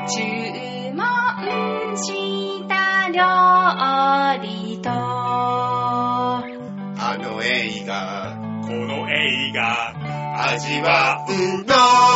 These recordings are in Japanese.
注文した料理とあの映画この映画味わうの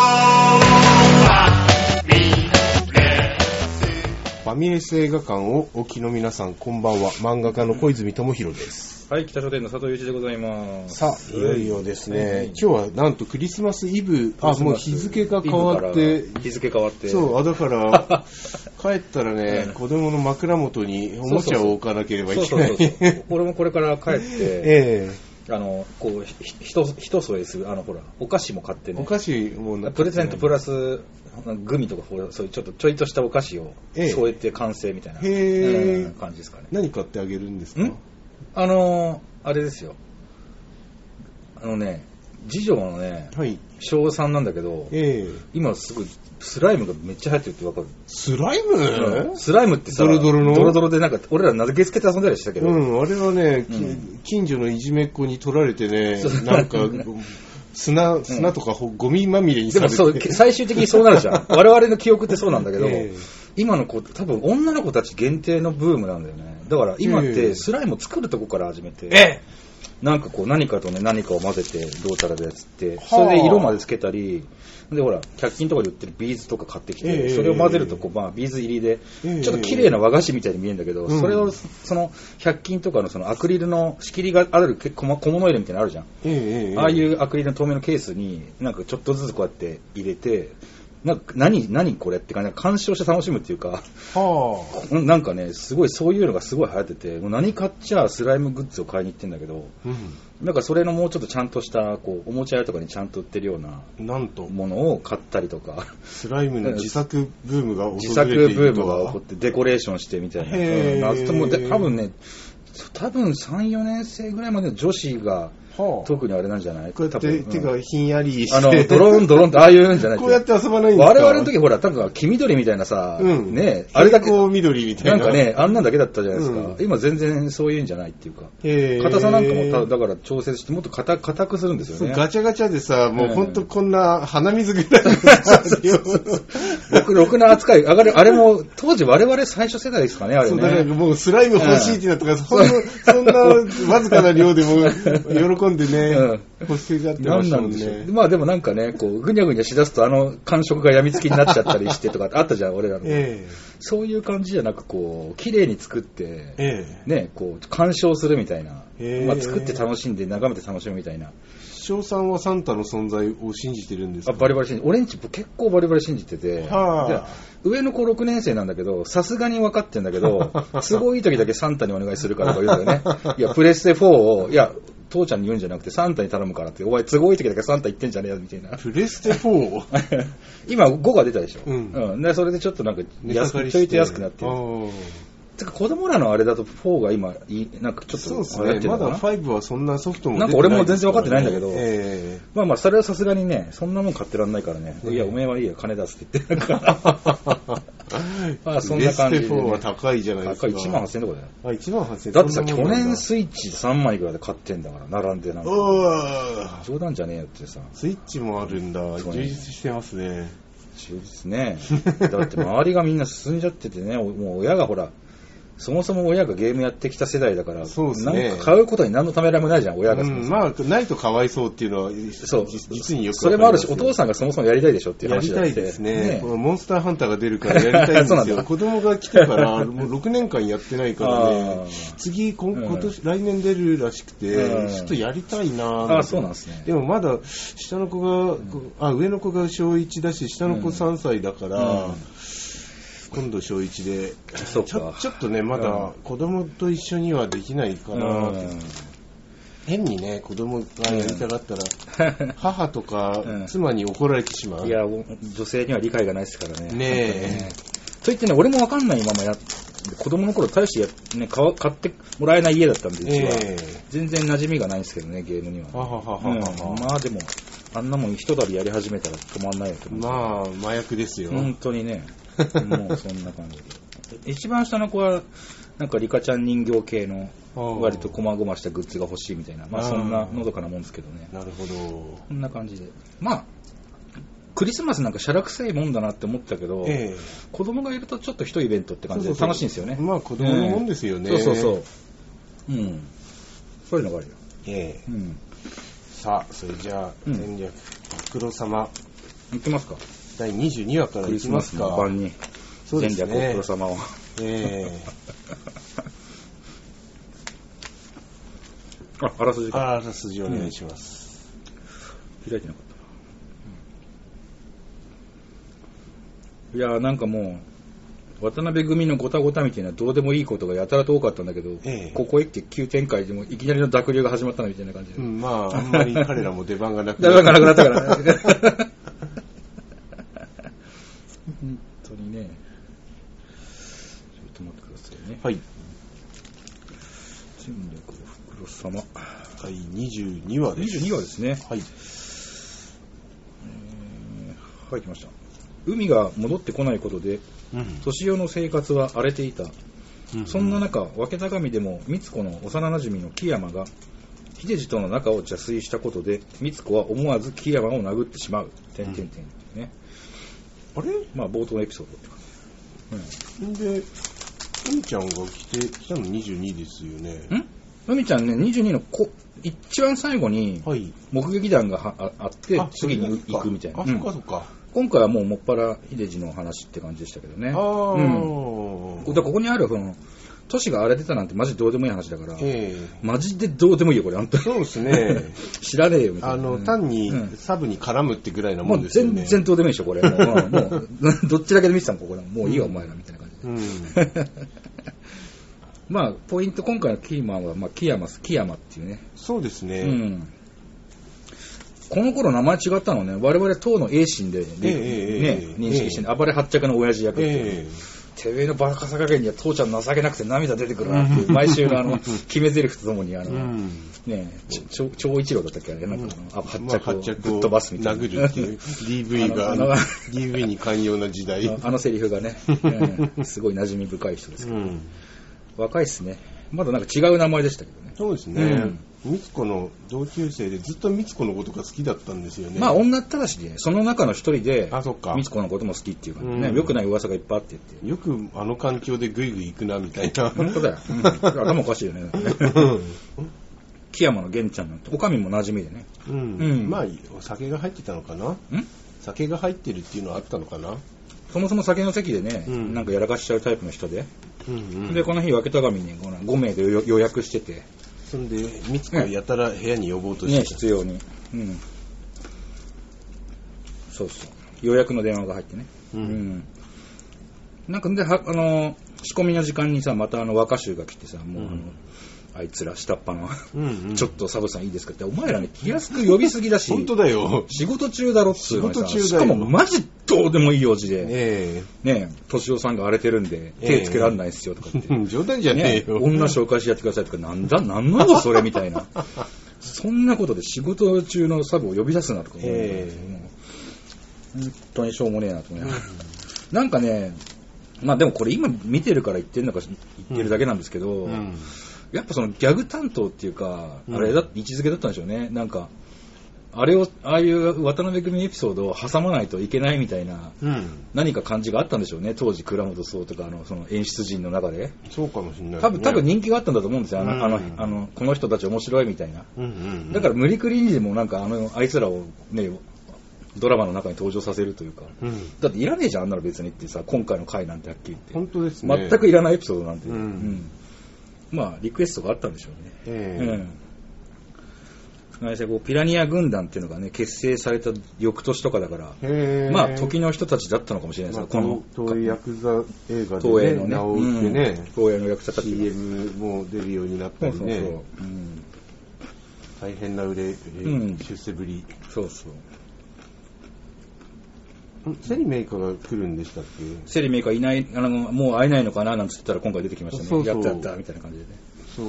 ファミレス映画館をお聞きの皆さん、こんばんは。漫画家の小泉智弘です。 はい、北書店の佐藤祐一でございます。 さあ、いよいよですね、今日はなんとクリスマスイブ、もう日付が変わって、そう、だから帰ったらね、子供の枕元におもちゃを置かなければいけない。 俺もこれから帰って、こう一添えするほらお菓子も買ってね。 お菓子もプレゼントプラスグミとかそういうちょいとしたお菓子を添えて完成みたいな感じですかね。 何買ってあげるんですか？ あれですよ。次女のね、はい、小3なんだけど、今すぐスライムがめっちゃ流行ってるってわかる？スライム？スライムってさ、ドロドロでなんか俺ら投げつけて遊んだりしたけど、あれはね、近所のいじめっ子に取られてね、なんか砂とかゴミまみれにされて、でもそう最終的にそうなるじゃん。我々の記憶ってそうなんだけど、今の子多分女の子たち限定のブームなんだよね。だから今ってスライムを作るとこから始めて、なんかこう何かとね何かを混ぜてどうたらでやつって、それで色までつけたりで、ほら100均とかで売ってるビーズとか買ってきて、それを混ぜるとこう、ビーズ入りでちょっと綺麗な和菓子みたいに見えるんだけど、それをその100均とかのそのアクリルの仕切りがある小物入れみたいなのあるじゃん、ああいうアクリルの透明のケースになんかちょっとずつこうやって入れて、なんか何これって感じで鑑賞して楽しむっていうか、なんかねすごいそういうのがすごい流行ってて、もう何買っちゃスライムグッズを買いに行ってんだけど、なんかそれのもうちょっとちゃんとしたこうおもちゃ屋とかにちゃんと売ってるようなものを買ったりとか、 スライムの自作ブームが起こってデコレーションしてみたいな、多分 3,4 年生ぐらいまでの女子が特にあれなんじゃない？ こうやって手がひんやりしてドロンってああいうんじゃない？ こうやって遊ばないんですか？ 我々の時ほら多分黄緑みたいなさ、ね、 あれだけ緑みたいななんかね、あんなんだけだったじゃないですか。今全然そういうんじゃないっていうか、硬さなんかもだから調節してもっと硬くするんですよね。 ガチャガチャでさ、もうほんとこんな鼻水ぐらいのろくな扱いあれも当時我々最初世代ですかね、あれね。 そうだからもうスライム欲しいってなったから、そんなわずかな量でも喜んでね、欲しがってましたもんね。 まあでもなんかね、こうぐにゃぐにゃしだすと感触がやみつきになっちゃったりしてとかあったじゃん、俺らの。そういう感じじゃなく、こう綺麗に作って、ね、こう鑑賞するみたいな、作って楽しんで眺めて楽しむみたいな。 翔さんはサンタの存在を信じてるんですか？ バリバリ信じて、俺んち結構バリバリ信じてて、上の子6年生なんだけど、さすがに分かってんだけど、すごい時だけサンタにお願いするからとか言うんだよね。いや、プレステ4を、いや、父ちゃんに言うんじゃなくてサンタに頼むからって、お前都合いい時だけサンタ言ってんじゃねえよみたいな。 プレステ 4？ 今5が出たでしょ。でそれでちょっとなんかちょいと安くなってる。てか子供らのあれだと4が今なんかちょっとそうですね。まだ5はそんなソフトも出てない、なんか俺も全然分かってないんだけど、まあそれはさすがにね、そんなもん買ってらんないからね、いやおめえはいいや金出すって言ってなんかそんな感じで、 プレステ4は高いじゃないですか。 高い、18,000円とかだよ。 18,000円。 だってさ、去年スイッチ3枚ぐらいで買ってんだから並んで、なんか冗談じゃねえよってさ。 スイッチもあるんだ。充実してますね。 充実ね。だって周りがみんな進んじゃっててね、もう親がほら、そもそも親がゲームやってきた世代だから、そうですね、なんか買うことに何のためらいもないじゃん、親が。 まあ、ないとかわいそうっていうのは、そう実によくそれもあるし、お父さんがそもそもやりたいでしょっていう話だって。 やりたいですね。モンスターハンターが出るからやりたいんですよ。子供が来てから、もう6年間やってないからね、次、今年、来年出るらしくて、ちょっとやりたいな。 そうなんですね。 でもまだ、下の子が、上の子が小1だし、下の子3歳だから、今度小1でちょっとねまだ子供と一緒にはできないかな、変にね子供がやりたかったら、母とか妻に怒られてしまう。 いや女性には理解がないですからね。 ねえ。 と言ってね、俺も分かんないまま子供の頃大してね買ってもらえない家だったんで、全然馴染みがないんですけどね、ゲームには。まあでもあんなもん一たびやり始めたら止まんないよと思う。 まあ麻薬ですよ。 本当にね。もうそんな感じで。一番下の子はなんかリカちゃん人形系の割と細々したグッズが欲しいみたいな、まあそんなのどかなもんですけどね。 なるほど。 こんな感じで、まあクリスマスなんかしゃらくせえもんだなって思ったけど、子供がいるとちょっと一イベントって感じで楽しいんですよね。 まあ子供のもんですよね。 そう。うん。そういうのがあるよ。 うん。さあ、それじゃあ、戦略、ご苦労様。 いきますか。 第22話からいきますか。 クリスマスの晩に。 そうですね。 戦略ご苦労様を。あらすじか。 あらすじお願いします。 開いてなかった。いやーなんかもう、渡辺組のごたごたみたいなどうでもいいことがやたらと多かったんだけど、ここへ来て急展開でもいきなりの濁流が始まったみたいな感じで。 まあ、あんまり彼らも出番がなくなった。出番がなくなったからね。本当にね。ちょっと待ってくださいね。 はい。 戦略ご苦労様。 第22話です。 22話ですね。 はい。 はい、来ました。海が戻ってこないことで、年代の生活は荒れていた。そんな中、分けた神でも光子の幼馴染の木山が秀治との仲を邪推したことで、光子は思わず木山を殴ってしまう。ね。 あれ？ まあ冒頭のエピソードって感じ。で、海ちゃんが来たの22ですよね。 海ちゃんね、22の一番最後に目撃談があって、次に行くみたいな。 そっか。 今回はもうもっぱら秀治の話って感じでしたけどね。ここにある都市が荒れてたなんてマジどうでもいい話だから、マジでどうでもいいよこれ本当に。 そうですね。 知らねえよみたいな。 単にサブに絡むってぐらいのもんですよね。 もう全然どうでもいいでしょこれ。もうどっちだけで見てたもんここもういいよお前らみたいな感じで。まあポイント今回のキーマンは木山っていうね。 そうですね。 この頃名前違ったのね。我々党の A 心で、認識して、暴れ発着の親父役って。てめえのバカさ加減には父ちゃん情けなくて涙出てくるなっていう、毎週の決め台詞とともに長一郎だったっけあれなんか発着をぶっ飛ばすみたいな。 殴るっていう DV に寛容な時代。 セリフがね、すごい馴染み深い人ですけど。若いっすね。まだなんか違う名前でしたけどね。 そうですね。光子の同級生でずっと光子のことが好きだったんですよね。 まあ女ったらしで、その中の一人で、 光子のことも好きっていうかね、良くない噂がいっぱいあって言って。 よくあの環境でグイグイ行くなみたいな。 本当だよ。頭おかしいよね。木山の玄ちゃんなんて、おかみも馴染みでね。 まあ、お酒が入ってたのかな？酒が入ってるっていうのはあったのかな？ そもそも酒の席でね、なんかやらかしちゃうタイプの人で。で、この日分けた神に5名で予約してて。 そんで、光子をやたら部屋に呼ぼうとしてた。 必要に。そう。予約の電話が入ってね。なんかで、仕込みの時間にさ、また若衆が来てさ、もうあいつら下っ端の、ちょっとサブさんいいですかって、お前らね、気安く呼びすぎだし、 本当だよ。 仕事中だろっていうのにさ、しかもマジどうでもいい用事で、敏夫さんが荒れてるんで、手つけられないっすよとかって。 冗談じゃねえよ。 女紹介してやってくださいとか、なんなのそれみたいな。そんなことで仕事中のサブを呼び出すなとか、本当にしょうもねえなと思いながら。なんかね、まあでもこれ今見てるから言ってるのか言ってるだけなんですけど、やっぱそのギャグ担当っていうか、あれだ位置づけだったんでしょうね。なんかああいう渡辺組エピソードを挟まないといけないみたいな、何か感じがあったんでしょうね。当時倉本壮とかその演出陣の中で。 そうかもしれない、ね。 多分人気があったんだと思うんですよ。この人たち面白いみたいな。だから無理くりにでもなんかあいつらをね。ドラマの中に登場させるというか、だっていらねえじゃんあんなの別にってさ、今回の回なんてはっきり言って本当ですね。 全くいらないエピソードなんて、まあリクエストがあったんでしょうね。ピラニア軍団っていうのがね結成された翌年とかだから、まあ時の人たちだったのかもしれないですけど、 この東映ヤクザ映画で、ね、名を売ってね、 東映のヤクザたち CM も出るようになったりね、大変な出世ぶり。 そうそう。 セリメイカが来るんでしたっけ？ セリメイカいない、もう会えないのかななんて言ったら今回出てきましたね。そうやったみたいな感じでね。 そう。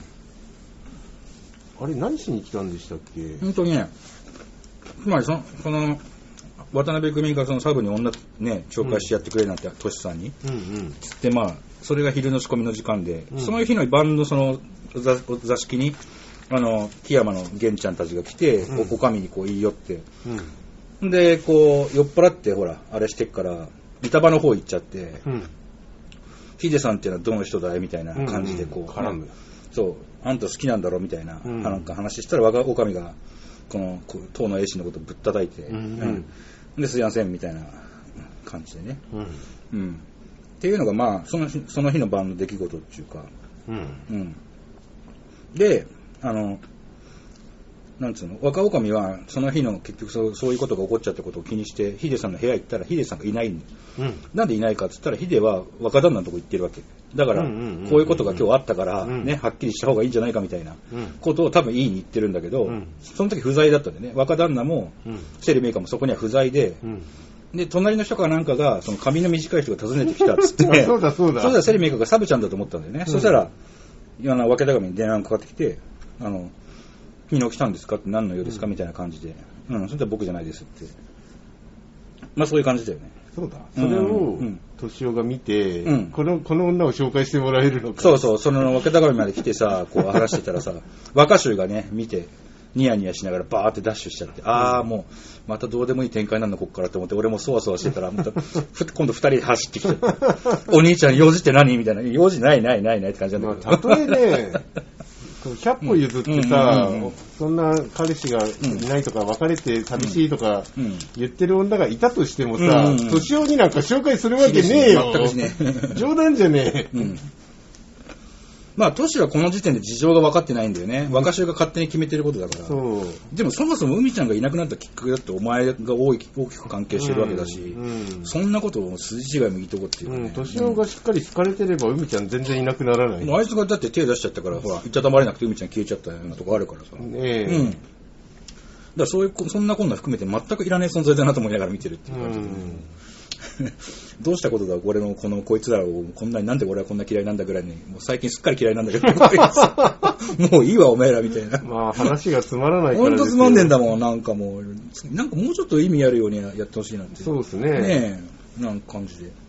あれ何しに来たんでしたっけ？ 本当にね、つまりその渡辺組がそのサブに女ね紹介してやってくれなんてトシさんに、つってまあそれが昼の仕込みの時間で、その日の晩のその座敷に木山の玄ちゃんたちが来て、おかみにこう言い寄って。 で、こう、酔っ払って、ほら、あれしてっから、板場の方行っちゃって、ヒデさんっていうのはどの人だいみたいな感じで、こう、絡む。そう、あんた好きなんだろみたいな、なんか話したら、我が狼が、この、当の A 氏のことぶったたいて、で、すいません、みたいな感じでね。っていうのが、まあ、その日の晩の出来事っていうか、で、なんつうの、若女将はその日の結局そういうことが起こっちゃったことを気にしてヒデさんの部屋行ったらヒデさんがいないの、なんでいないかって言ったらヒデは若旦那のとこ行ってるわけだから、こういうことが今日あったから、ね、はっきりした方がいいんじゃないかみたいなことを多分言いに行ってるんだけど、その時不在だったんでね、若旦那もセリメーカーもそこには不在で、で隣の人かなんかがその髪の短い人が訪ねてきたっつってそうだセリメーカーがサブちゃんだと思ったんだよね、そしたら若手神に電話がかかってきて昨日来たんですかって何の用ですかみたいな感じで、それは僕じゃないですって、まあそういう感じだよね。 そうだ。それを敏夫が見て、この女を紹介してもらえるのか。 そう、その若手神まで来てさ、こう話してたらさ、若衆がね見てニヤニヤしながらバーってダッシュしちゃって、もうまたどうでもいい展開なんだこっからと思って、俺もそわそわしてたらまた今度2人で走ってきてお兄ちゃん用事って何みたいな、用事ないって感じなんだけど、 たとえね100歩譲ってさ、そんな彼氏がいないとか別れて寂しいとか言ってる女がいたとしてもさ、敏夫になんか紹介するわけねえよ。冗談じゃねえ。 まあ、トシはこの時点で事情が分かってないんだよね。若衆が勝手に決めてることだから。でもそもそも海ちゃんがいなくなったきっかけだってお前が大きく関係してるわけだし、そんなことを筋違いもいいとこっていうかね。 トシオがしっかり好かれてれば海ちゃん全然いなくならない。 あいつがだって手出しちゃったから、ほら、いたたまれなくて海ちゃん消えちゃったようなとこあるからさ。だからそんなこんな含めて全くいらない存在だなと思いながら見てるっていう感じで。どうしたことだこいつらをこんなになんで俺はこんな嫌いなんだぐらいにもう最近すっかり嫌いなんだけどもういいわお前らみたいな、 まあ話がつまらないからほんとつまんねえんだもん、なんかもうちょっと意味あるようにやってほしいなんて。 そうですね。 ねえなんか感じで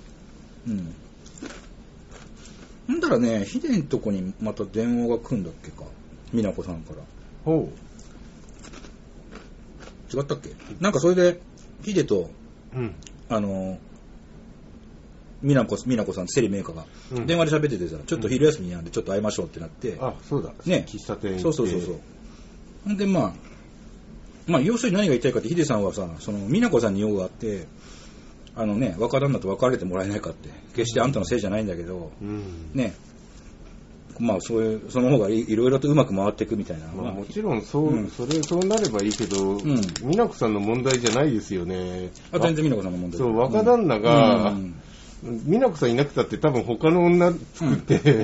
ほんだらね、ヒデんとこにまた電話が来るんだっけか、美奈子さんから。違ったっけ、なんかそれでヒデと美奈子さん、セリメーカーが、電話で喋っててさ、ちょっと昼休みなんでちょっと会いましょうってなって。 そうだ。 ね。 喫茶店。 そう。んで、まあ、要するに何が言いたいかって、ヒデさんはさ、その、美奈子さんに用があって、若旦那と別れてもらえないかって、決してあんたのせいじゃないんだけど、ね。まあ、その方がいろいろとうまく回っていくみたいな。 もちろんそうなればいいけど、美奈子さんの問題じゃないですよね。 全然美奈子さんの問題。 そう、若旦那が、美奈子さんいなくたって多分他の女作って、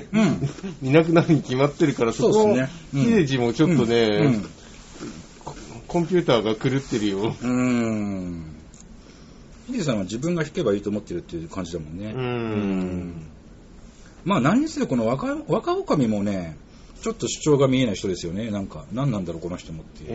いなくなるに決まってるから、そこを、秀治もちょっとね、コンピューターが狂ってるよ。秀治さんは自分が弾けばいいと思ってるっていう感じだもんね。 まあ何にせよこの若女将もね、ちょっと主張が見えない人ですよね。なんか何なんだろうこの人もっていう、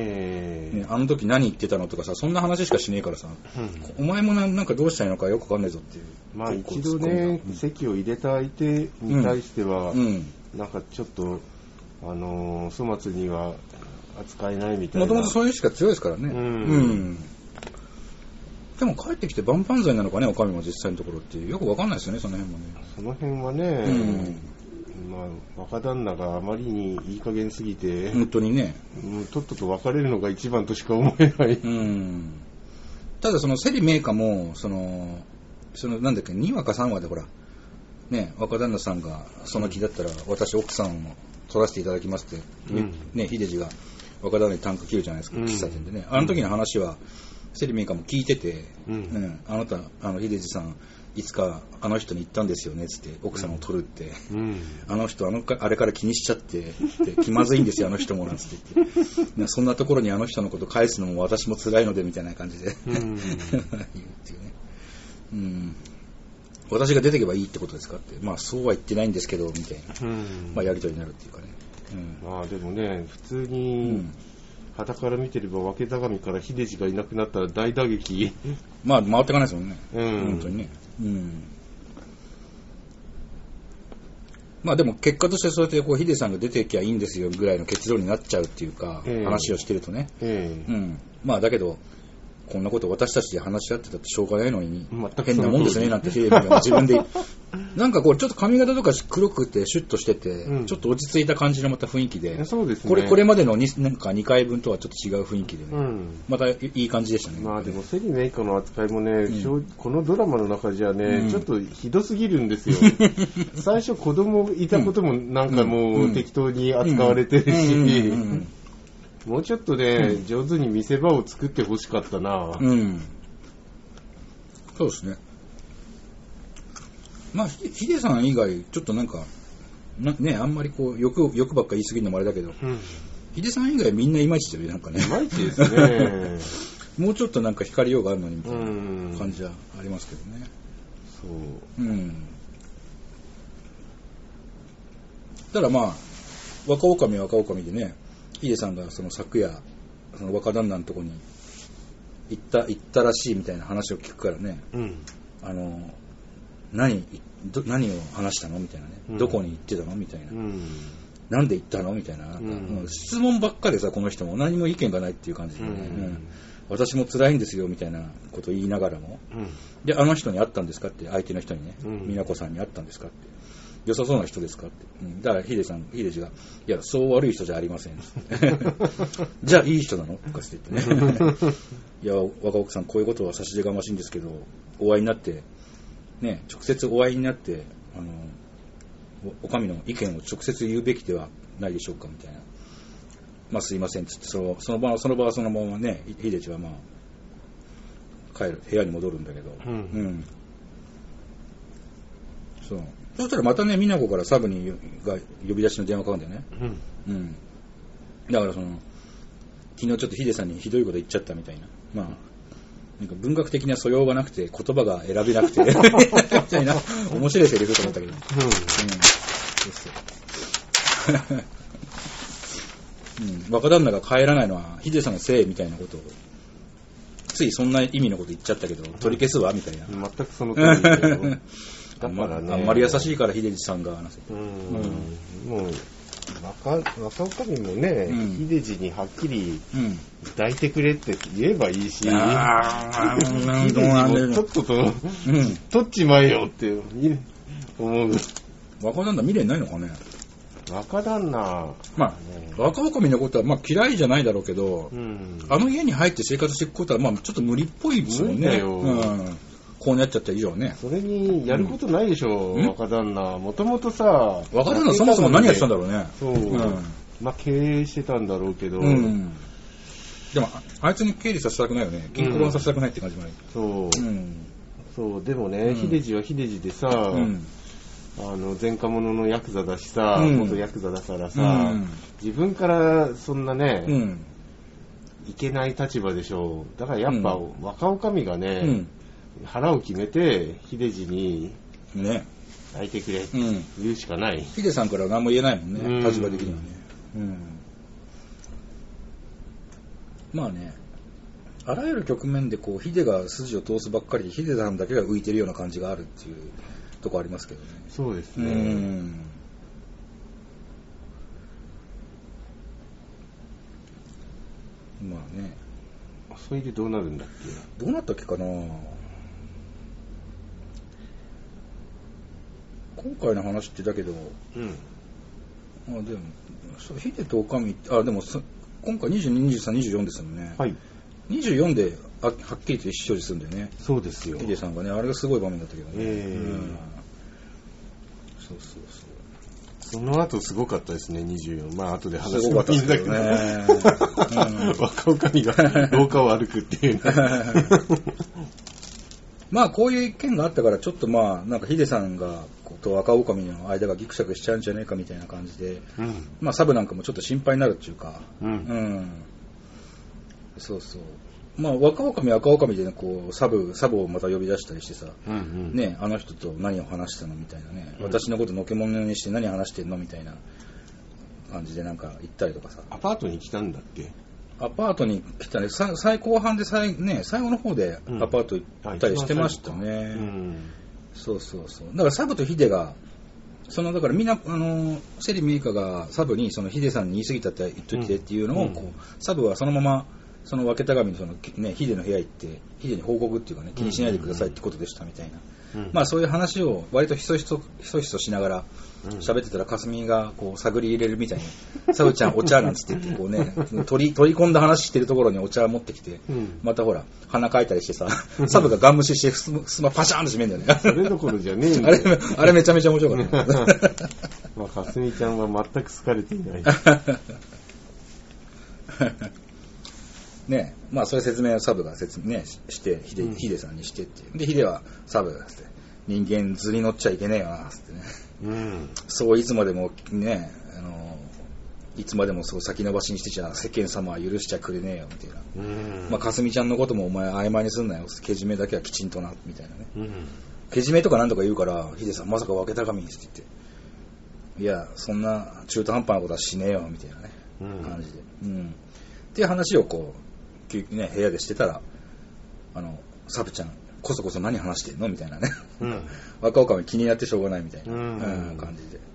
ね、あの時何言ってたのとかさ、そんな話しかしねえからさ、お前もなんかどうしたいのかよくわかんないぞっていう。 まあ一度ね、籍を入れた相手に対しては、なんかちょっと粗末には扱えないみたいな。 もともとそういうしか強いですからね。でも帰ってきて万々歳なのかね、おかみも実際のところってよくわかんないですよね、その辺もね。 その辺はね、まあ、若旦那があまりにいい加減すぎて、 本当にね、 とっとと別れるのが一番としか思えない。 ただそのセリメーカーもそのなんだっけ、2話か3話でほらね、若旦那さんがその気だったら私奥さんを取らせていただきますってね、秀治が若旦那にタンク切るじゃないですか、喫茶店でね。あの時の話はセリメーカーも聞いてて、あなた秀治さんいつかあの人に言ったんですよねつって、奥さんを取るって、あの人あれから気にしちゃって気まずいんですよあの人もなんつって言ってそんなところにあの人のこと返すのも私も辛いのでみたいな感じで言うっていうね。私が出てけばいいってことですかって、まあそうは言ってないんですけどみたいな、まあやり取りになるっていうかね。 まあでもね、普通に傍から見てれば若手神から秀治がいなくなったら大打撃。 まあ回っていかないですもんね。本当にね。まあでも結果としてそうやってこう秀さんが出てきゃいいんですよぐらいの結論になっちゃうっていうか、話をしてるとね。まあだけどこんなこと私たちで話し合ってたってしょうがないのに変なもんですねなんてテレビが自分でなんかこうちょっと髪型とか黒くてシュッとしてて、ちょっと落ち着いた感じのまた雰囲気で、 そうですね、 これまでのなんか2回分とはちょっと違う雰囲気でね、またいい感じでしたね。 まあでもセリメイカの扱いもね、このドラマの中じゃね、ちょっとひどすぎるんですよ。最初子供いたこともなんかもう適当に扱われてるし、もうちょっとね、上手に見せ場を作ってほしかったな。 そうですね。まあヒデさん以外ちょっとなんかね、あんまりこう欲ばっか言い過ぎるのもあれだけど、ヒデさん以外みんないまいちだよね、なんかね。 いまいちですね。 もうちょっとなんか光りようがあるのにみたいな感じはありますけどね。そう。だからまあ若女でね、ヒデさんがその昨夜その若旦那のとこに行ったらしいみたいな話を聞くからね、何を話したのみたいなね、どこに行ってたのみたいな、なんで行ったのみたいな、質問ばっかでさ、この人も何も意見がないっていう感じでね、私も辛いんですよみたいなことを言いながらも、であの人に会ったんですかって、相手の人にね、美奈子さんに会ったんですかって、良さそうな人ですかって、だからヒデジが、いやそう悪い人じゃありませんじゃあいい人なのとかって言ってねいや若奥さんこういうことは差し出がましいんですけど、お会いになってね、直接お会いになってお上の意見を直接言うべきではないでしょうかみたいな、まあすいませんっつってその場はそのままね、ヒデジはまあ帰る部屋に戻るんだけど、そしたらまたね、美奈子からサブにが呼び出しの電話かかるんだよね。だから昨日ちょっとヒデさんにひどいこと言っちゃったみたいな、まあなんか文学的な素養がなくて言葉が選べなくてみたいな面白いセリフと思ったけど、若旦那が帰らないのはヒデさんのせいみたいなことをついそんな意味のこと言っちゃったけど取り消すわみたいな、 全くその通りだけどだからね、あんまり優しいから秀治さんが話せて、 もう若おかみもね、秀治にはっきり抱いてくれって言えばいいし、秀治もとっとと取っちまえよって思う。 若旦那未練ないのかね。 若旦那、 まあ若おかみのことはまあ嫌いじゃないだろうけど、あの家に入って生活していくことはまあちょっと無理っぽいですもんね。こうなっちゃった以上ね。 それにやることないでしょ、若旦那。もともとさ、 若旦那そもそも何やってたんだろうね。 そう。まあ経営してたんだろうけど。 でもあいつに経理させたくないよね。銀行はさせたくないって感じもある。 そう。そう、でもね、秀治は秀治でさ、前科者のヤクザだしさ、元ヤクザだからさ、自分からそんなね、いけない立場でしょう。だからやっぱ若おかみがね、腹を決めて秀治に抱いてくれって言うしかない。 秀さんからは何も言えないもんね、立場的にはね。まあね、あらゆる局面でこう秀が筋を通すばっかりで秀さんだけが浮いてるような感じがあるっていうとこありますけどね。 そうですね。 まあね。 それでどうなるんだっけ。どうなったっけかな。今回の話ってだけど、でも秀とおかみでも今回22、23、24ですもんね。24ではっきりと意思表示するんだよね。 そうですよ。 秀さんがね、あれがすごい場面だったけどね。そう。 その後すごかったですね、24。まあ後で話してもいいんだけどね。若おかみが廊下を歩くっていうね。 まあこういう意見があったからちょっとまあなんか秀さんがと若おかみの間がギクシャクしちゃうんじゃないかみたいな感じで、まあサブなんかもちょっと心配になるっていうか、そう。まあ若おかみは赤おかみでね、こうサブをまた呼び出したりしてさ、ね、あの人と何を話したのみたいなね、私のことのけものにして何話してんのみたいな感じでなんか言ったりとかさ。 アパートに来たんだっけ？ アパートに来たね、最後半で最後の方でアパート行ったりしてましたね。そう。だからサブとヒデがだからみんなセリメイカがサブにそのヒデさんに言い過ぎたって言っときてっていうのをこう、サブはそのままその分けた紙のその、ね、ヒデの部屋行って、ヒデに報告っていうかね、気にしないでくださいってことでしたみたいな。まあそういう話を割とひそひそしながら喋ってたら、かすみがこう探り入れるみたいに、サブちゃんお茶なんつって言ってこうね、取り込んだ話してるところにお茶持ってきて、またほら鼻かいたりしてさ、サブがガン無視してふまパシャーンと閉めるんだよね。 それどころじゃねえんだよ。 あれめちゃめちゃ面白かった。 まあかすみちゃんは全く好かれていない。 ね、まあそういう説明をサブがね、してヒデさんにしてっていう。でヒデはサブがって人間図に乗っちゃいけねえよなってね、そういつまでもね、いつまでもそう先延ばしにしてちゃ世間様は許しちゃくれねえよみたいな、まあかすみちゃんのこともお前曖昧にすんなよ、けじめだけはきちんとなみたいなね、けじめとかなんとか言うからヒデさんまさか分けたかみって言って、いやそんな中途半端なことはしねえよみたいなね、感じで、っていう話をこうね、部屋でしてたらサブちゃんこそこそ何話してんのみたいなね、若女将気になってしょうがないみたいな、感じで、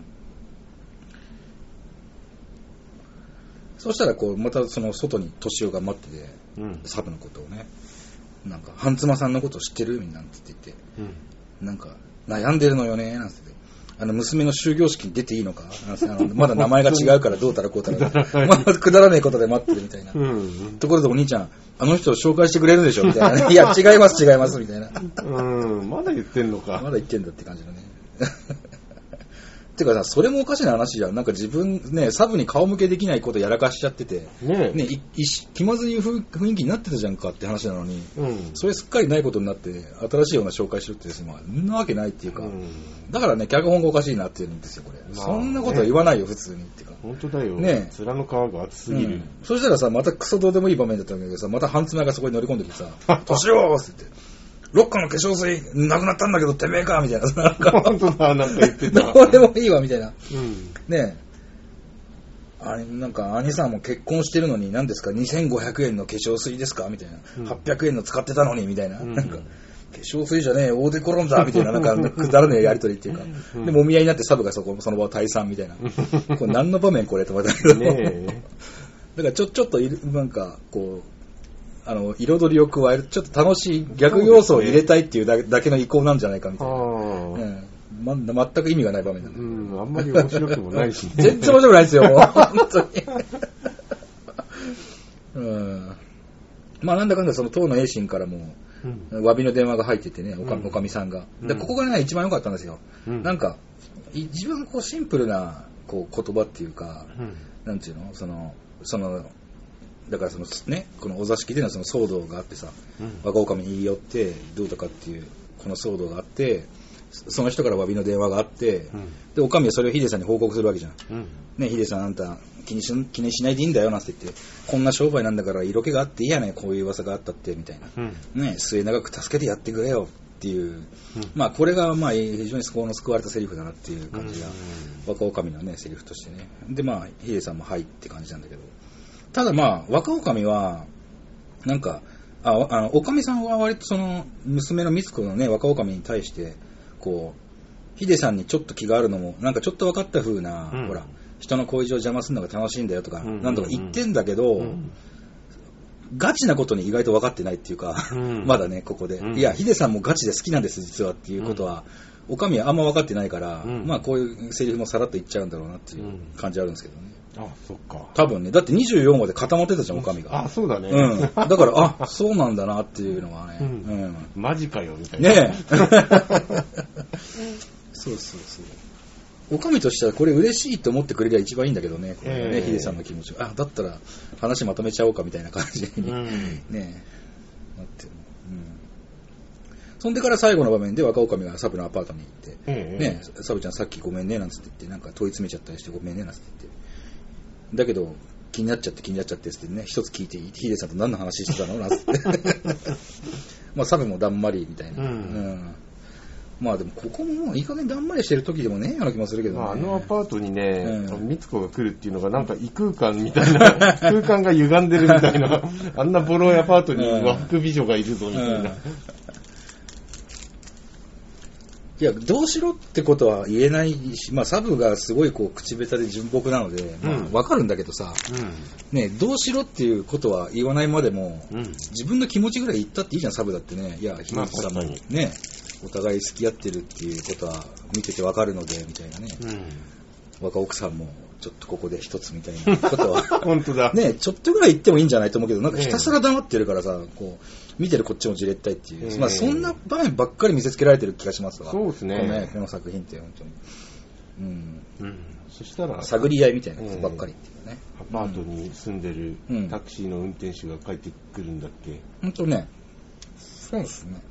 そしたらこうまたその外に敏夫が待ってて、サブのことをね、なんか半妻さんのこと知ってるなんて言って、なんか悩んでるのよねなんて言って、娘の終業式に出ていいのかまだ名前が違うからどうたらこうたらまだくだらねえことで待ってるみたいな、ところでお兄ちゃんあの人を紹介してくれるでしょみたいな、ね、いや違いますみたいな、 まだ言ってんのか、 まだ言ってんだって感じのねてかさ、それもおかしな話じゃん。なんか自分ね、サブに顔向けできないことやらかしちゃってて、ね気まずい雰囲気になってたじゃんかって話なのに、それすっかりないことになって新しいような紹介しろってですね、そんなわけないっていうか、だからね、脚本がおかしいなっていうんですよこれ、そんなことは言わないよ普通にっていうか。 本当だよ。ね、面の皮が厚すぎる。 そしたらさ、またクソどうでもいい場面だったんだけどさ、また半妻がそこに乗り込んできてさ、年をって言って。ロッカーの化粧水なくなったんだけどてめえかみたいな、なんか本当だ、なんか言ってた。 どうでもいいわみたいな。ねえ、なんか兄さんも結婚してるのに何ですか2500円の化粧水ですかみたいな、800円の使ってたのにみたいな、なんか化粧水じゃねえオーデコロンだみたいな、なんかくだらねえやりとりっていうか、でもみ合いになってサブがその場を退散みたいな、これ何の場面これと思ったけど、ね、だからちょっとなんかこう彩りを加える、ちょっと楽しい逆要素を入れたいっていうだけの意向なんじゃないかみたいな、全く意味がない場面なんだ。 あんまり面白くもないし、ね、 全然面白くないですよもう本当にまあなんだかんだその当の栄心からも詫びの電話が入っててね、おかみさんが、でここがね一番良かったんですよ、なんか一番こうシンプルなこう言葉っていうか、なんていうの、そのだからそのね、このお座敷でのその騒動があってさ、若女将に言い寄ってどうだかっていうこの騒動があって、その人から詫びの電話があって、で女将はそれをヒデさんに報告するわけじゃん。ね、ヒデさんあんた気にしないでいいんだよなんて言って、こんな商売なんだから色気があっていいやね、こういう噂があったってみたいな、ね、末永く助けてやってくれよっていう、まあこれがまあ非常に救われたセリフだなっていう感じが、若女将のねセリフとしてね。でまあヒデさんもはいって感じなんだけど。ただまあ若女将はなんかおかみさんは割とその娘の美津子のね若女将に対してこうヒデさんにちょっと気があるのもなんかちょっと分かった風な、ほら人の恋路を邪魔するのが楽しいんだよとか、なんとか言ってんだけど、ガチなことに意外と分かってないっていうか、まだねここで、いやヒデさんもガチで好きなんです実はっていうことは、おかみはあんま分かってないから、まあこういうセリフもさらっと言っちゃうんだろうなっていう感じあるんですけどね。 あ、そっか。 多分ね、だって24まで固まってたじゃん、おかみが。 あ、そうだね。 だから、そうなんだなっていうのはね。 マジかよ、みたいな。 ねえ。そう。おかみとしてはこれ嬉しいと思ってくれりゃ一番いいんだけどね、これね、ヒデさんの気持ちが。だったら話まとめちゃおうかみたいな感じに、ね、なってる。そんでから最後の場面で若女将がサブのアパートに行って、ね、サブちゃんさっきごめんねなんつって言って、なんか問い詰めちゃったりしてごめんねなんつって言って。だけど気になっちゃってってね、一つ聞いてヒデさんと何の話してたのなんつってまあサブもだんまりみたいな、まあでもここももういい加減だんまりしてる時でもねえような気もするけどね、 アパートにね、美津子が来るっていうのがなんか異空間みたいな空間が歪んでるみたいなあんなボロいアパートに和服美女がいるぞみたいな、 いや、どうしろってことは言えないし、まあ、サブがすごいこう口下手で純朴なので、まあ、わかるんだけどさ、ね、どうしろっていうことは言わないまでも、自分の気持ちぐらい言ったっていいじゃん、サブだってね。いや、ひろきさんもね、お互い好き合ってるっていうことは見ててわかるので、みたいなね。若奥さんもちょっとここで一つみたいなことは本当だね、ちょっとぐらい言ってもいいんじゃないと思うけど、なんかひたすら黙ってるからさ、こう見てるこっちもじれったいっていう、まあそんな場面ばっかり見せつけられてる気がしますわ。 そうですね。 この作品って本当に。 そしたら探り合いみたいなことばっかりっていうね。 アパートに住んでるタクシーの運転手が帰ってくるんだっけ。 本当ね。そうですね。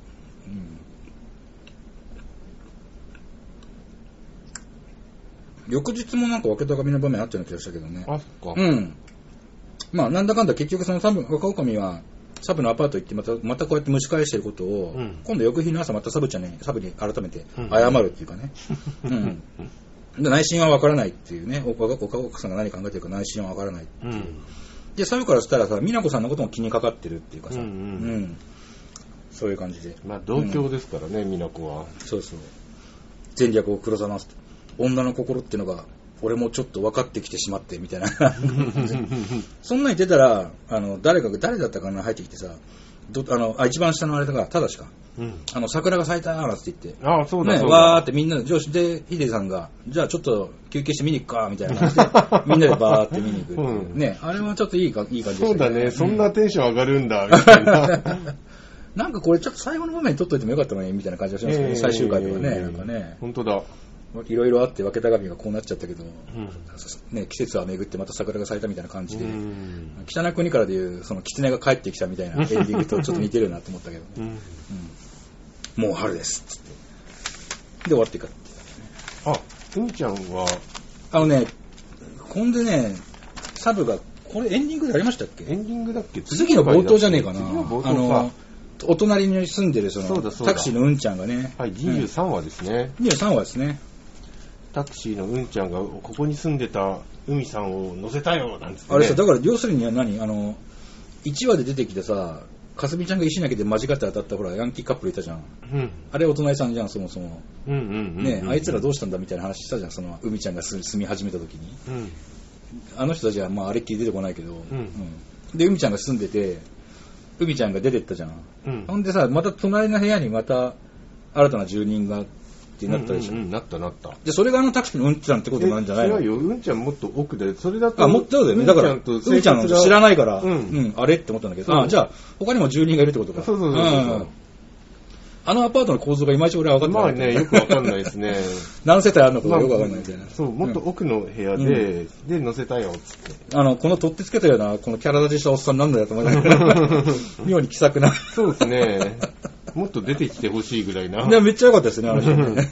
翌日もなんか分けた紙の場面あったような気がしたけどね。 あ、そっか。 まあなんだかんだ結局その若女将はサブのアパート行ってまたこうやって蒸し返してることを、今度翌日の朝またサブに改めて謝るっていうかね。で内心は分からないっていうね。奥さんが何考えてるか内心は分からないっていう。でサブからしたらさ、美奈子さんのことも気にかかってるっていうかさ。そういう感じで。 まあ同郷ですからね、美奈子は。 そうそう。前略を黒ざますと。女の心ってのが俺もちょっと分かってきてしまってみたいなそんなに言ってたら誰だったかな入ってきてさ一番下のあれだからただしか、桜が咲いたなって言ってそうだ、 ね、わーってみんなで上司でヒデさんがじゃあちょっと休憩して見に行くかみたいな感じでみんなでバーって見に行くね、あれはちょっといい感じでした、 そうだね、そんなテンション上がるんだみたいななんかこれちょっと最後の場面に撮っといてもよかったのにみたいな感じがしますけどね、最終回ではね、なんかね本当だ、 いろいろあって分けた紙がこうなっちゃったけど、ね、季節は巡ってまた桜が咲いたみたいな感じで、北の国からでいうその狐が帰ってきたみたいなエンディングとちょっと似てるなと思ったけど、もう春ですっつってで終わっていくってうんちゃんはほんでねサブがこれエンディングでありましたっけ？ エンディングだっけ？ 次の冒頭じゃねえかな。お隣に住んでるそのタクシーのうんちゃんがね、 はい、23話ですね。 23話ですね。 タクシーのうんちゃんがここに住んでた海さんを乗せたよなんつって、ね、 あれさ、だから要するには何1話で出てきてさ、かすみちゃんが石投げて間違って当たったほらヤンキーカップルいたじゃん、あれお隣さんじゃんそもそも、ね、あいつらどうしたんだみたいな話したじゃん、その海ちゃんが住み始めた時に、あの人たちはまああれっきり出てこないけど、で海ちゃんが住んでて海ちゃんが出てったじゃん、ほんでさまた隣の部屋にまた新たな住人がってなったでしょ、 なったでそれがタクシーのうんちゃんってことなんじゃないの？ 違うよ、うんちゃんもっと奥でそれだともっとだよね、だからうんちゃんの知らないから、あれって思ったんだけど、じゃあ他にも住人がいるってことか。そうあのアパートの構造がいまいち俺は分かってない。 まあね、よく分かんないですね何世帯あるのかよく分かんないみたいな、 そう、もっと奥の部屋で乗せたよっつって、 この取ってつけたようなこのキャラ立ちしたおっさんなんだよと思いながら妙に気さくなそうですね、もっと出てきてほしいぐらいな。 めっちゃ良かったですね、あの人ね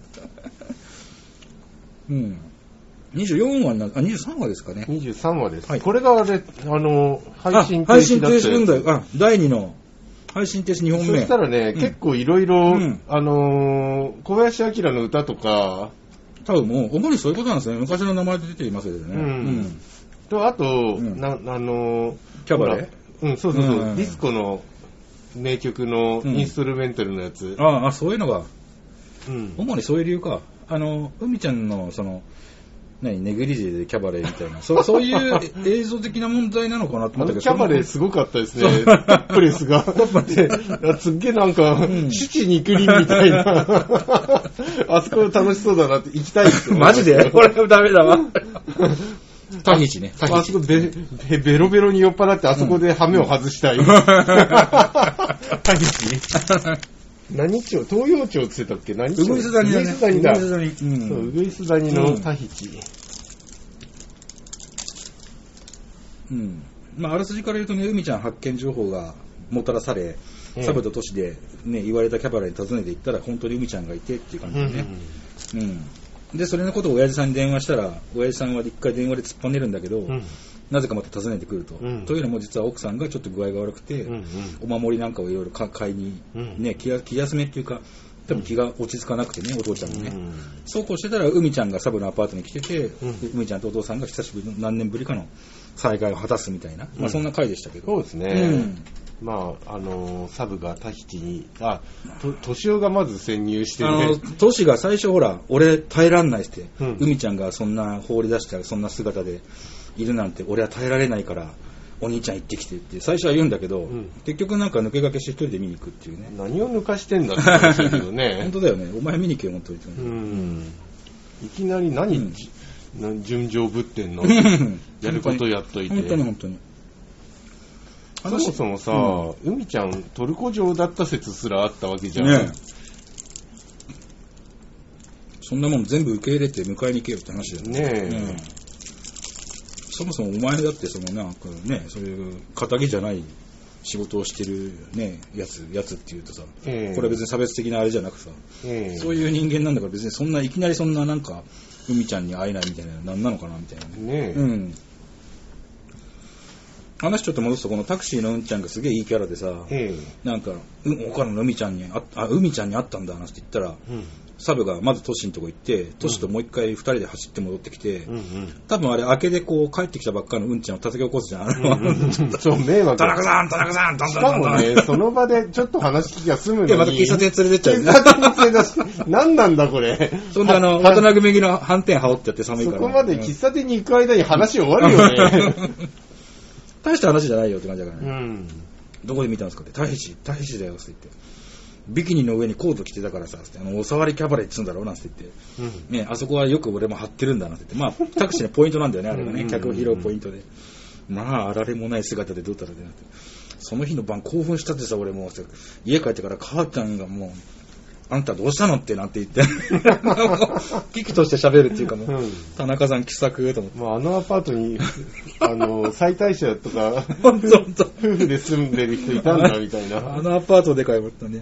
24話に23話ですかね。 23話です、これがあれ配信停止だったやつ。 配信停止問題、第2の配信停止2本目。 そしたらね、結構いろいろ小林明の歌とか、 多分もう主にそういうことなんですね。昔の名前で出ていますけどね。 とあと、キャバレー、そうそうそう、ディスコの名曲のインストルメンタルのやつ。 そういうのが、主にそういう理由か。海ちゃんのそのネグリジェでキャバレーみたいな、そういう映像的な問題なのかなと思ったけど、 キャバレーすごかったですね、プレスが。すっげえなんか、七肉林みたいな、あそこ楽しそうだなって行きたいですよ。 マジでこれダメだわ。タヒチね。 あそこベロベロに酔っ払って、あそこでハメを外したい。タヒチ何町？東洋町って言ってたっけ？何町？ ウグイス谷だね。 ウグイス谷だ。 そう、 ウグイス谷のタヒチ。 まあ、あらすじから言うとね、海ちゃん発見情報がもたらされ、サブと都市でね、言われたキャバレーに訪ねて行ったら、本当に海ちゃんがいてっていう感じでね。で、それのことを親父さんに電話したら、親父さんは一回電話で突っぱねるんだけど、なぜかまた訪ねてくると。というのも実は奥さんがちょっと具合が悪くて、お守りなんかをいろいろ買いに、ね、気休めっていうか、多分気が落ち着かなくてね、お父ちゃんもね。そうこうしてたら、海ちゃんがサブのアパートに来てて、海ちゃんとお父さんが久しぶりの何年ぶりかの再会を果たすみたいな、まあそんな回でしたけど。 そうですね。 まあ、サブがタヒチに、トシオがまず潜入してね。 トシが最初ほら、俺耐えらんないって、海ちゃんがそんな放り出したらそんな姿でいるなんて、俺は耐えられないから、お兄ちゃん行ってきてって最初は言うんだけど、結局なんか抜け駆けして一人で見に行くっていうね。 何を抜かしてんだって話だけどね。 本当だよね。お前見に行けよ、思っておいて。 いきなり順序ぶってんのやることやっといて。 本当に。 そもそもさ、海ちゃんトルコ城だった説すらあったわけじゃん。ね、 そんなもん全部受け入れて迎えに行けよって話だよね。ねえ。そもそもお前だってそのなんかね、そういう仇じゃない仕事をしてるねやつっていうとさ、これは別に差別的なあれじゃなくさ、そういう人間なんだから別にそんないきなりそんななんか海ちゃんに会えないみたいな何なのかなみたいなね。話ちょっと戻すとこのタクシーのうんちゃんがすげえいいキャラでさ、なんか他の海ちゃんに海ちゃんに会ったんだなって言ったら、サブがまずトシのとこ行って、トシともう一回2人で走って戻ってきて、多分あれ明けでこう帰ってきたばっかのうんちゃんを叩き起こすじゃん。 そう、迷惑。 田中さんしかもね、その場でちょっと話聞きが済むのに。 また喫茶店連れてっちゃう。 喫茶店に連れ出して、何なんだこれ。 そんで大人組の反転羽織ってやって寒いから。 そこまで喫茶店に行く間に話終わるよね。 大した話じゃないよって感じだからね。どこで見たんですかって、大使だよって言って。ビキニの上にコート着てたからさ、おさわりキャバレーっつうんだろうなんて言って、ね、あそこはよく俺も貼ってるんだなって言って、まあタクシーのポイントなんだよね、あれがね、客を拾うポイントで。まあ、あられもない姿でどうたらでなって。その日の晩興奮したってさ、俺も家帰ってから母ちゃんがもう、あんたどうしたのってなんて言って、危機として喋るっていうかもう、田中さん気さくと思って。 まあ、アパートに、妻帯者とか、 夫婦で住んでる人いたんだみたいな。 アパートでかいもったね。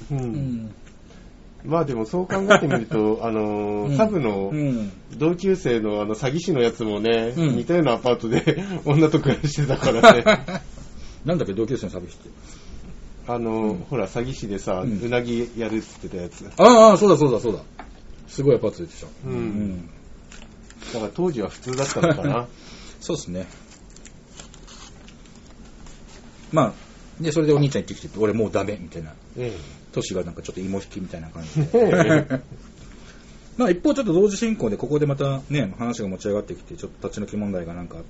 まあでもそう考えてみると、サブの同級生の詐欺師のやつもね、似たようなアパートで女と暮らしてたからね。 なんだっけ、同級生のサブって。 ほら、詐欺師でさ、うなぎやるっつってたやつ。 ああ、そうだ。すごいアパートでしょ。 だから当時は普通だったのかな。 そうですね。まあ、で、それでお兄ちゃん行ってきて、俺もうダメ、みたいな。トシがなんかちょっと芋引きみたいな感じで。まあ一方ちょっと同時進行でここでまたね、話が持ち上がってきて、ちょっと立ち退き問題がなんかあって。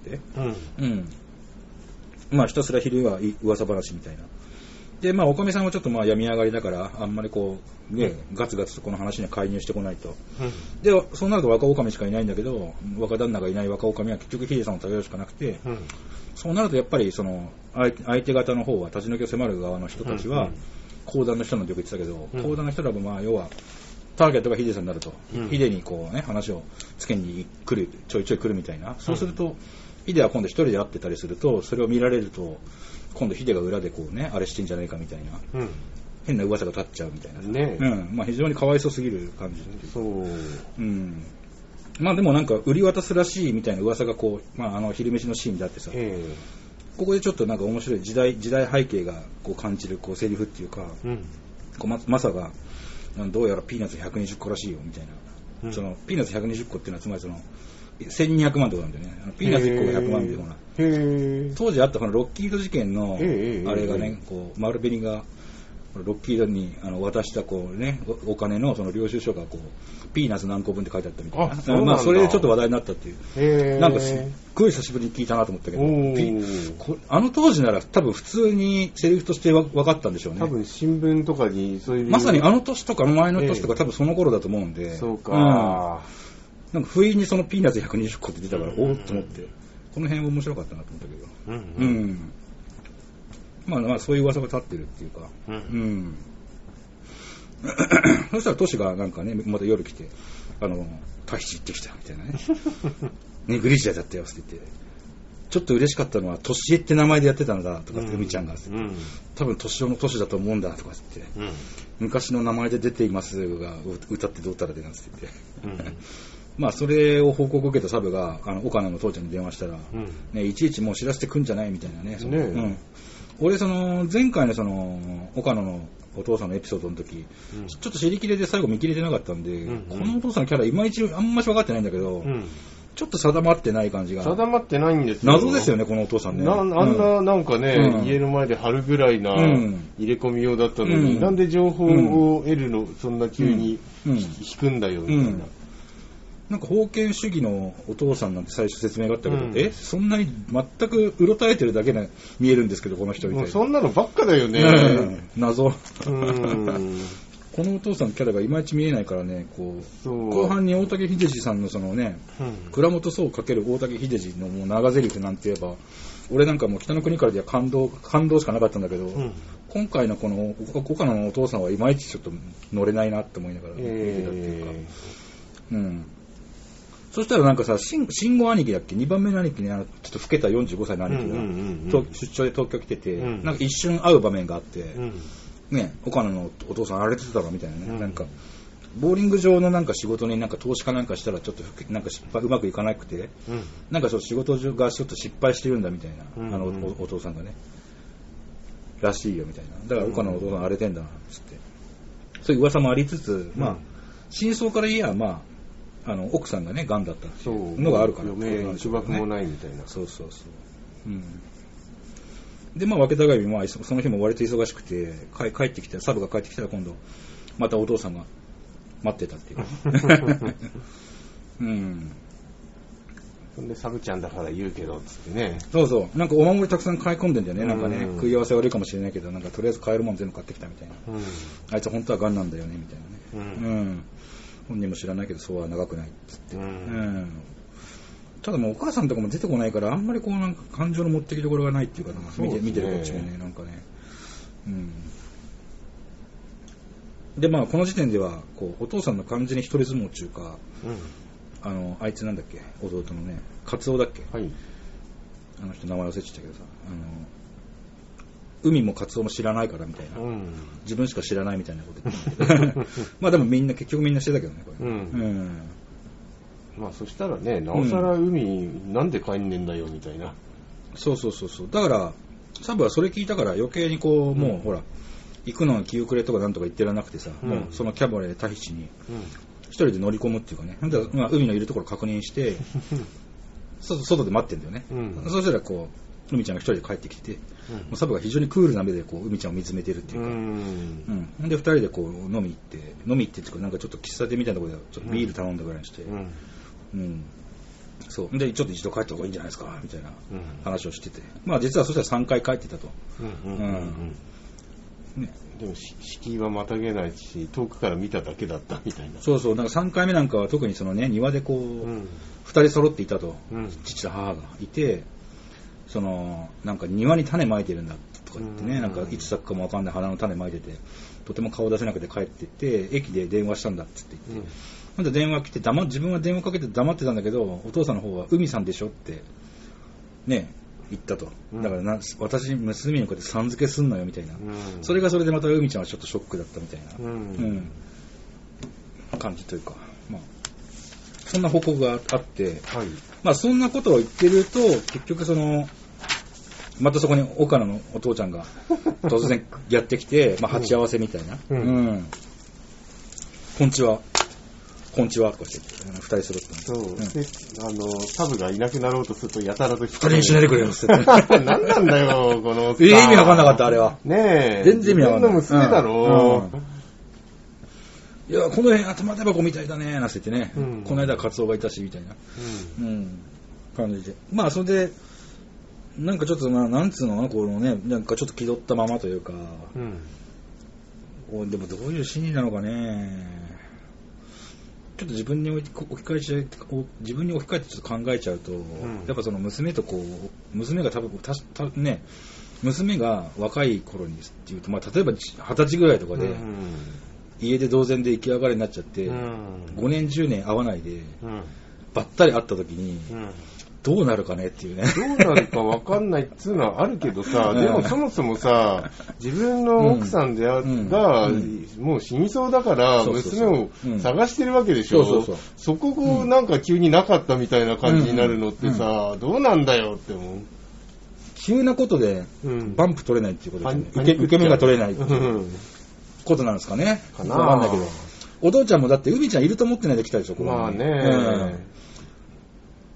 まあひたすら昼は噂話みたいな。で、まあ、おかみさんはちょっとまあ病み上がりだから、あんまりこう、ね、ガツガツとこの話には介入してこないと。で、そうなると若おかみしかいないんだけど、若旦那がいない若おかみは結局ヒデさんを頼るしかなくて、そうなるとやっぱりその、相手方の方は、立ち退きを迫る側の人たちは、公団の人なんてよく言ってたけど、公団の人らもまあ、要は、ターゲットがヒデさんになると、ヒデにこうね、話をつけに来る、ちょいちょい来るみたいな。そうすると、ヒデは今度一人で会ってたりすると、それを見られると、今度ヒデが裏でこうね、あれしてんじゃないかみたいな、変な噂が立っちゃうみたいなね、まあ非常にかわいそうすぎる感じっていう。 そう。 まあでもなんか売り渡すらしいみたいな噂がこう、まあ昼飯のシーンであってさ、ここでちょっとなんか面白い時代背景がこう感じるこうセリフっていうか、こうマサがどうやらピーナッツ120個らしいよみたいな、そのピーナッツ120個っていうのはつまりその1200万とかなんだよね。ピーナッツ1個が100万でほら。当時あったこのロッキード事件のあれがね、こうマルベニがロッキードに渡したこうねお金のその領収書がこうピーナッツ何個分って書いてあったみたいな。まあそれでちょっと話題になったっていう。なんかすっごい久しぶりに聞いたなと思ったけど、あの当時なら多分普通にセリフとして分かったんでしょうね。 多分新聞とかにそういう。 まさにあの年とか前の年とか多分その頃だと思うんで。 そうか。 なんか不意にそのピーナッツ120個って出たから、おーっと思って、この辺面白かったなと思ったけど、まあそういう噂が立ってるっていうか、そしたらトシがなんかね、また夜来て、タヒチ行ってきたみたいなね、ネグリジアだったよって言って、ちょっと嬉しかったのは、トシエって名前でやってたんだとかって、海ちゃんが、多分トシオのトシだと思うんだとかって、昔の名前で出ていますが、歌ってどうたらでなんつって言って。まあそれを報告を受けたサブが岡野の父ちゃんに電話したら、ね、いちいちもう知らせてくんじゃないみたいなね。俺その前回のその岡野のお父さんのエピソードの時、ちょっと尻切れで最後見切れてなかったんで、このお父さんのキャラいまいちあんまし分かってないんだけど、 ちょっと定まってない感じが。 定まってないんですよ。 謎ですよね、このお父さんね。 あんななんかね、家の前で貼るぐらいな入れ込み用だったのに、なんで情報を得るの、そんな急に引くんだよ、みたいな。 なんか封建主義のお父さんなんて最初説明があったけど、そんなに全くうろたえてるだけで見えるんですけど、この人みたいな。 そんなのばっかだよね。 謎。このお父さんのキャラがいまいち見えないからね、後半に大竹秀治さんのそのね、倉本壮×大竹秀治のもう長台詞なんて言えば、俺なんかもう北の国からでは感動しかなかったんだけど、今回のこの岡野のお父さんはいまいちちょっと乗れないなって思いながら見てたっていうか。そしたらなんかさ、慎吾兄貴だっけ ?2 番目の兄貴にちょっと老けた45歳の兄貴が出張で東京来てて、なんか一瞬会う場面があって、ね、岡野のお父さん荒れてたろみたいなね、なんかボーリング場のなんか仕事になんか投資かなんかしたらちょっとなんかうまくいかなくて、なんかちょっと仕事がちょっと失敗してるんだみたいな、お父さんがねらしいよみたいな、だから岡野のお父さん荒れてんだっつって、そういう噂もありつつ、まあ真相から言えばまあ奥さんがね癌だったのがあるから、 余白もないみたいな、 そう、でまあ分けたがいもその日も割と忙しくて帰ってきたサブが帰ってきたら今度またお父さんが待ってたっていうそんでサブちゃんだから言うけどっつってね、 そうなんかお守りたくさん買い込んでんだよね、なんかね食い合わせ悪いかもしれないけど、なんかとりあえず買えるもん全部買ってきたみたいな、あいつ本当は癌なんだよねみたいなね、本人も知らないけどそうは長くないっつって、ただもうお母さんとかも出てこないからあんまりこうなんか感情の持ってきどころがないっていうか、見てるこっちもねなんかね、でまあこの時点ではこうお父さんの完全に一人相撲中か、あいつなんだっけ弟のねカツオだっけ、あの人名前忘れちゃったけどさ、海もカツオも知らないからみたいな、自分しか知らないみたいなこと言ってまあでも結局みんなしてたけどねこれ、 まあそしたらね、なおさら海なんで帰んねんだよみたいな。 そうだからサブはそれ聞いたから余計にこう、もうほら行くのが気遅れとかなんとか言ってらなくてさ、もうそのキャバレータヒチに一人で乗り込むっていうかね、まあ、海のいるところ確認して外で待ってんだよね、そしたらこう海ちゃんが一人で帰ってきて、もうサブが非常にクールな目でこう海ちゃんを見つめてるっていうか、で二人でこう飲み行ってっていうか、なんかちょっと喫茶店みたいなところでちょっとビール頼んだぐらいにして、そうでちょっと一度帰った方がいいんじゃないですかみたいな話をしてて、まあ実はそしたら3回帰ってたと。 でも敷居はまたげないし遠くから見ただけだったみたいな。 そうなんか3回目なんかは特にそのね庭でこう、2人揃っていたと、父と母がいて、そのなんか庭に種まいてるんだとか言ってね、なんかいつ咲くかもわかんない花の種まいてて、とても顔出せなくて帰ってって駅で電話したんだっつって言って、まだ電話来て自分は電話かけて黙ってたんだけど、お父さんの方は海さんでしょってね言ったと、だから私娘にこうやってさん付けすんのよみたいな、それがそれでまた海ちゃんはちょっとショックだったみたいな、感じというか、まあそんな報告があって、まあそんなことを言ってると結局そのまたそこに岡野のお父ちゃんが突然やってきて、まあ鉢合わせみたいな、こんにちはとかして2人揃ってそうでサブがいなくなろうとするとやたらと2 人にしないでくれよって何なんだよこの意味わかんなかったあれはねえ、 全然意味わかんない。 自分の娘だろ、 いやこの辺頭手箱みたいだねなんて言ってね、この間カツオがいたしみたいな、感じで、まあそれでなんかちょっとなんつうのこのね、なんかちょっと気取ったままというか、でもどういう心理なのかね、ちょっと自分に置き換えちゃう、自分に置き換えてちょっと考えちゃうと、やっぱその娘とこう娘が多分ね、娘が若い頃にっていうと、まあ例えば20歳ぐらいとかで、家で同然で生き上がりになっちゃって、5年10年会わないで、ばったり会った時に、どうなるかねっていうね。 どうなるか分かんないっつうのはあるけどさ、でもそもそもさ、自分の奥さんがもう死にそうだから娘を探してるわけでしょ。そこをなんか急になかったみたいな感じになるのってさ、どうなんだよって思う。 急なことでバンプ取れないっていうことですね。受け身が取れないっていうことなんですかね。分かんないけど。お父ちゃんもだって海ちゃんいると思ってないで来たでしょ、これ。 まあね。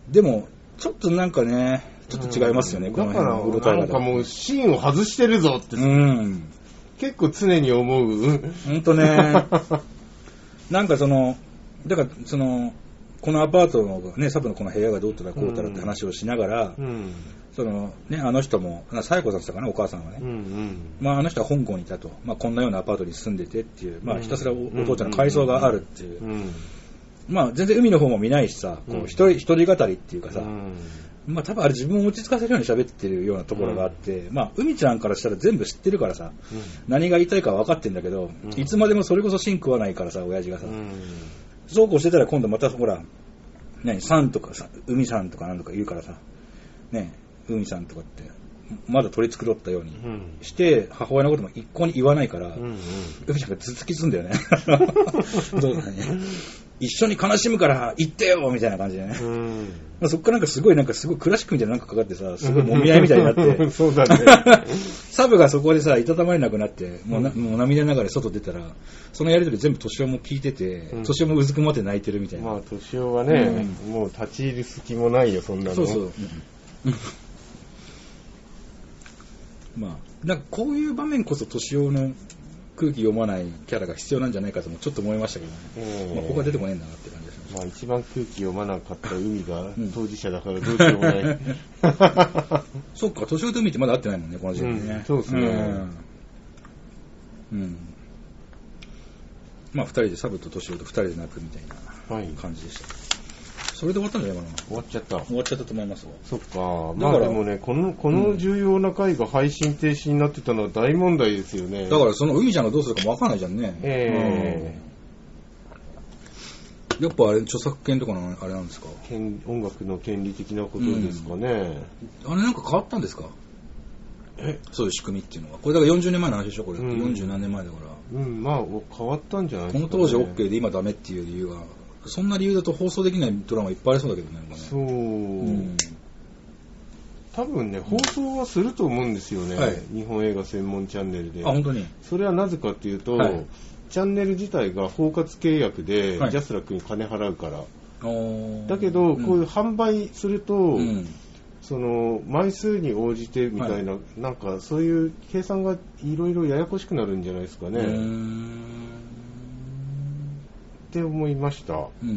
でもちょっとなんかねちょっと違いますよね、 この辺のうろたえなんかもう芯を外してるぞって、結構常に思う。 ほんとねなんかだからこのアパートのね、サブのこの部屋がどうたらこうたらって話をしながら、ね、あの人も、サイコさんって言ったかな、お母さんはね。あの人は香港にいたと。こんなようなアパートに住んでてっていう、ひたすらお父ちゃんの階層があるっていう。全然海の方も見ないしさ、こう一人語りっていうかさ、多分あれ自分を落ち着かせるように喋ってるようなところがあって、海ちゃんからしたら全部知ってるからさ、何が言いたいか分かってんだけど、いつまでもそれこそ芯食わないからさ、親父がさ。そうこうしてたら今度またほら、さんとかさ、海さんとかなんとか言うからさ、ね、海さんとかってまだ取り繕ったようにして、母親のことも一向に言わないから、海ちゃんが頭突きすんだよね。どうだね。一緒に悲しむから言ってよみたいな感じでね。そっからなんかすごいクラシックみたいななんかかかってさ、すごい揉み合いみたいになって。 そうだね。 サブがそこでさ、いたたまれなくなって、もう涙ながら外出たら、そのやりとり全部敏夫も聞いてて、敏夫もうずくまって泣いてるみたいな。 敏夫はね、もう立ち入る隙もないよ、そんなの。 そうそう。なんかこういう場面こそ敏夫の空気読まないキャラが必要なんじゃないかともちょっと思いましたけどね。ここは出てこねえんだなって感じですね。 一番空気読まなかった海が当事者だからどうしようもない。 そっか、敏夫と海ってまだ会ってないもんね、この時期ね。 そうですね。 2人でサブと敏夫と2人で泣くみたいな感じでした。それで終わったんじゃないかな。 終わっちゃったと思いますわ。 そっか。でもね、この重要な回が配信停止になってたのは大問題ですよね。 だからその海ちゃんがどうするかもわかんないじゃんね。やっぱあれ著作権とかのあれなんですか。 音楽の権利的なことですかね。 あれなんか変わったんですか。そういう仕組みっていうのは。これだから40年前の話でしょ、これ。40何年前だから。 変わったんじゃないですかね。 この当時 OK で今ダメっていう理由は。そんな理由だと放送できないドラマいっぱいありそうだけどね。 そう。多分ね、放送はすると思うんですよね。日本映画専門チャンネルで。 本当に。 それはなぜかっていうと、チャンネル自体が包括契約で、ジャスラックに金払うから。だけど、こういう販売すると、その枚数に応じてみたいな、なんかそういう計算がいろいろややこしくなるんじゃないですかね。って思いました。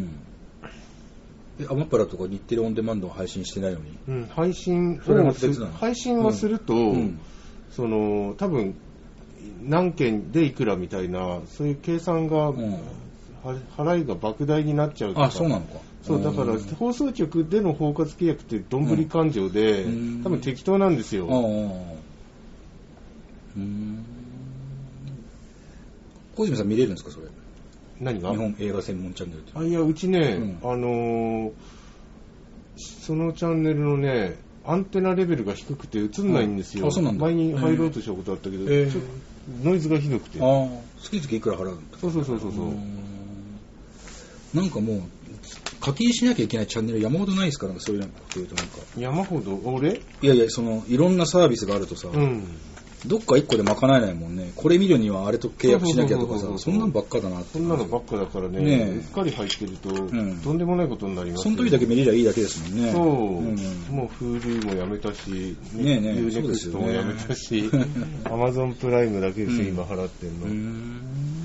アマプラとか日テレオンデマンドを配信してないのに、 配信はすると、その多分何件でいくらみたいなそういう計算が、払いが莫大になっちゃうとか。 そうなのか。 そうだから放送局での包括契約ってどんぶり勘定で、多分適当なんですよ。 小泉さん見れるんですかそれ。 何が？ 日本映画専門チャンネルって。 いやうちね、そのチャンネルのねアンテナレベルが低くて映んないんですよ。前に入ろうとしたことあったけど、ノイズがひどくて。 月々いくら払うんだ。 そう。 なんかもう課金しなきゃいけないチャンネル山ほどないですから、そういうのっていうとなんか。 山ほど俺？ いやいろんなサービスがあるとさ、どっか一個で賄えないもんね。これ見るにはあれと契約しなきゃとかさ、そんなんばっかだなって。 そんなのばっかだからね、うっかり入ってると、とんでもないことになります。 その時だけ見れりゃいいだけですもんね。 そう、もう Hulu もやめたし、Unext もやめたし、Amazon プライムだけですよ、今払ってんの。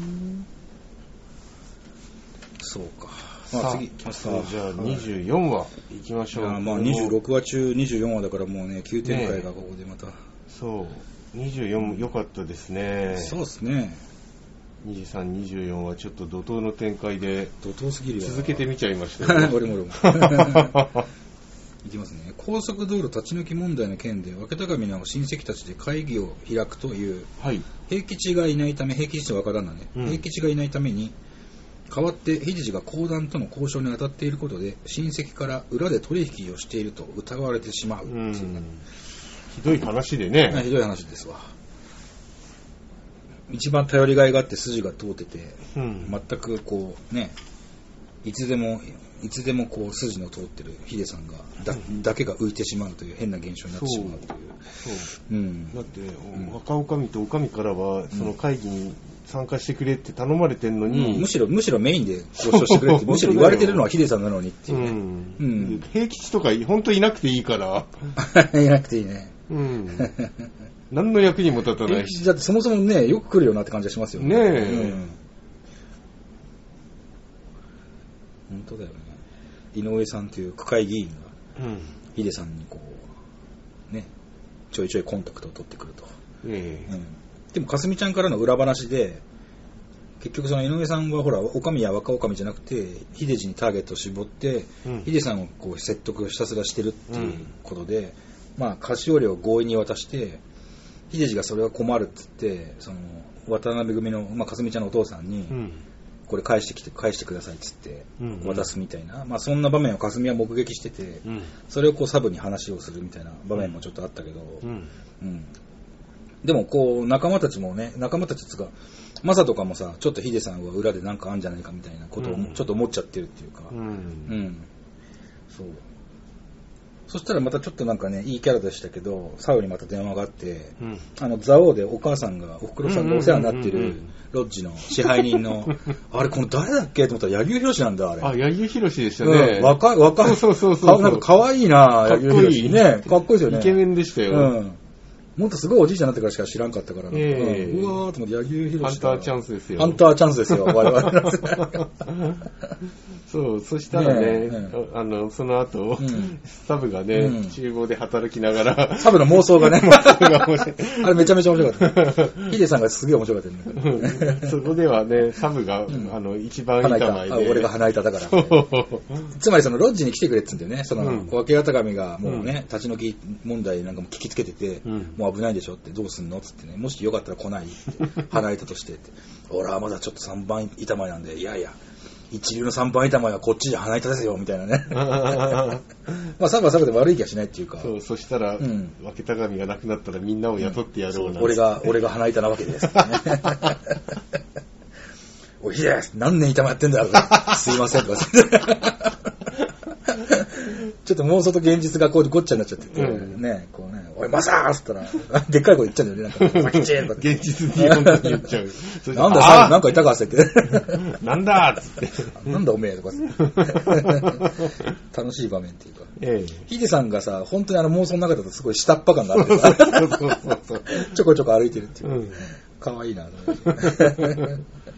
そうか。 次キャストじゃあ24話いきましょう。 26話中24話だからもうね、急展開がここでまた。 そう。24も良かったですね。 そうですね。 23、24はちょっと怒涛の展開で怒涛すぎる続けてみちゃいましたよ、ね。 俺も。いきますね。高速道路立ち退き問題の件で若高見の親戚たちで会議を開くという、平吉がいないため、平吉って若旦那ね、平吉がいないために代わって秀治が公団との交渉に当たっていることで親戚から裏で取引をしていると疑われてしまうっていう、 ひどい話でね。 ひどい話ですわ。一番頼りがいがあって筋が通ってて、全くこうね、いつでもこう筋の通ってるヒデさんが だけが浮いてしまうという変な現象になってしまうという。 だって、若女将と女将からはその会議に参加してくれって頼まれてんのに、 むしろメインで交渉してくれってむしろ言われてるのはヒデさんなのにっていうね。 平吉とか本当いなくていいからいなくていいね。 何の役にも立たないし。 だってそもそもね、よく来るよなって感じがしますよね。 ねえ。 本当だよね。井上さんという区会議員が、ヒデさんにこう、ね、ちょいちょいコンタクトを取ってくると。でも、かすみちゃんからの裏話で、結局その井上さんはほら、おかみや若おかみじゃなくて、秀治にターゲットを絞って、秀さんをこう説得ひたすらしてるっていうことで、まあ、菓子折りを強引に渡して、秀治がそれは困るって言って、その、渡辺組の、まあ、かすみちゃんのお父さんに、これ返してくださいっつって渡すみたいな、まあそんな場面をかすみは目撃してて、それをこうサブに話をするみたいな場面もちょっとあったけど、でもこう仲間たちつがマサとかもさ、ちょっとヒデさんは裏でなんかあんじゃないかみたいなことをちょっと思っちゃってるっていうか、そう。そしたらまたちょっとなんかね、いいキャラでしたけど、サウにまた電話があって、蔵王でお母さんが、おふくろさんがお世話になってるロッジの支配人の、あれこの誰だっけと思ったら柳生博なんだ、あれ。 あ、柳生博でしたね。 若い、そう。なんか可愛いな、柳生博ね。かっこいいですよね。 イケメンでしたよ。 もっとすごいおじいちゃんになってからしか知らんかったから、うわーと思って柳生博ハンターチャンスですよ。 ハンターチャンスですよ、我々。 そう、そしたらね、その後、サブがね、厨房で働きながら。 サブの妄想がね、あれめちゃめちゃ面白かった。ヒデさんがすげえ面白かったね。そこではね、サブが、一番板前で。 俺が鼻板だから。つまりそのロッジに来てくれって言うんだよね。その、分け型神がもうね、立ち退き問題なんかも聞きつけてて、もう危ないでしょって、どうすんのつってね、もしよかったら来ないって鼻板としてって、俺はまだちょっと3番板前なんで、いやいや一流の3番板前はこっちじゃ鼻板ですよみたいなね。まあサブはサブで悪い気はしないっていうか、 そしたら、分けた神がなくなったらみんなを雇ってやろうな、 俺が鼻板なわけです、ね、おいひで何年板前やってんだよすいませんとかちょっと妄想と現実がこうごっちゃになっちゃってて、ね、こうね、おいマサーっつったらでっかい声言っちゃうんだよね、なんかマキチーンとか現実に本当に言っちゃう。 なんだなんかいたかって言ってなんだっつってなんだおめえとか楽しい場面っていうか、ヒデさんがさ本当に妄想の中だとすごい下っ端感があってさちょこちょこ歩いてるっていう、可愛いなと思って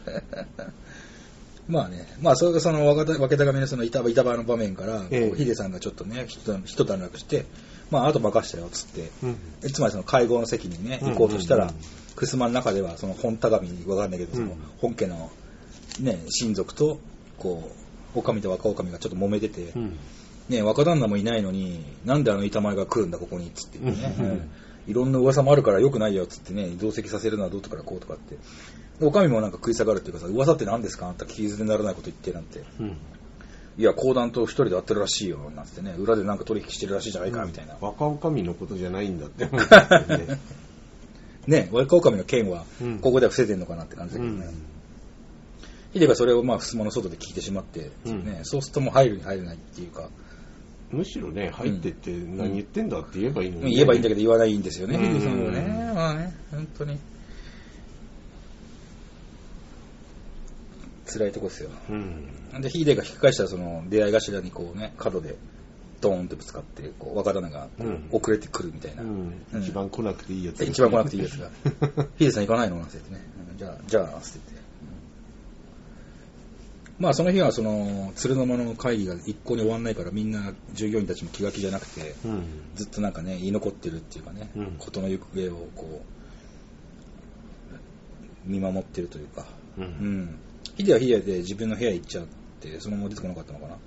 まあね、まあそれがその分けた紙のその板場の場面から、ヒデさんがちょっとね、一段落して、まああと任したよっつって、つまりその会合の席にね、行こうとしたら、くすまの中ではその本田神わかんないけど、その本家のね、親族と、こう、おかみと若おかみがちょっと揉めてて、ね、若旦那もいないのに、なんで板前が来るんだここにっつってね、いろんな噂もあるから良くないよっつってね、同席させるのはどうとかこうとかって。おかみもなんか食い下がるっていうかさ、噂って何ですかあんた聞き捨てにならないこと言ってなんて、いや講談と一人で会ってるらしいよなんてね、裏でなんか取引してるらしいじゃないかみたいな、 若おかみのことじゃないんだって思ってねね、若おかみの件はここでは伏せてんのかなって感じだけどね、ヒデがそれをまあ襖の外で聞いてしまって、そうするともう入るに入れないっていうか、 むしろね入ってって何言ってんだって言えばいいのに、 言えばいいんだけど言わないんですよね、ヒデさんはね、まあね、本当に辛いとこですよ。でヒデが引き返したらその出会い頭にこうね角でドーンってぶつかってこう若旦那が遅れてくるみたいな、 一番来なくていいやつ、 一番来なくていいやつがヒデさん行かないのなんて言ってね、じゃあって言って、まあその日はその鶴の間の会議が一向に終わんないからみんな従業員たちも気が気じゃなくて、ずっとなんかね居残ってるっていうかね、事の行方をこう見守ってるというか、ヒデはヒデで自分の部屋行っちゃってそのまま出てこなかったのかな。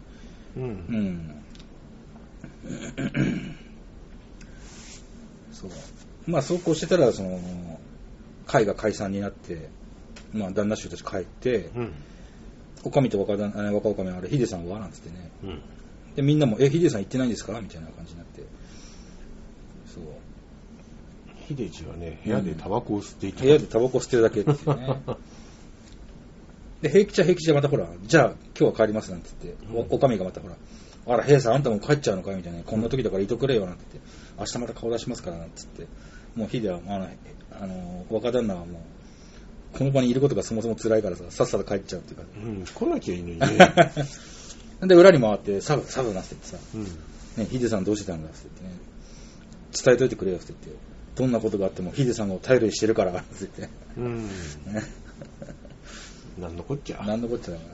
そうまあそうこうしてたらその会が解散になって、まあ旦那衆たち帰って、おかみと若おかみあれヒデさんはなんつってね、でみんなもヒデさん行ってないんですかみたいな感じになって、そうヒデジはね部屋でタバコを吸っていた、 部屋でタバコ吸ってるだけっていうねで平気じゃまたほらじゃあ今日は帰りますなんて言って、おかみがまたほらあら平さんあんたも帰っちゃうのかみたいな、こんな時だからいとくれよなんて言って、明日また顔出しますからなんて言って、もうヒデは若旦那はもこの場にいることがそもそも辛いからさ、さっさと帰っちゃうっていうか。 来なきゃいいのにね。 で、裏に回って、サブなってってさ、ね、ヒデさんどうしてたんだって言ってね、伝えといてくれよって言って、どんなことがあってもヒデさんを頼りにしてるからって言って。 なんのこっちゃ。 なんのこっちゃだから、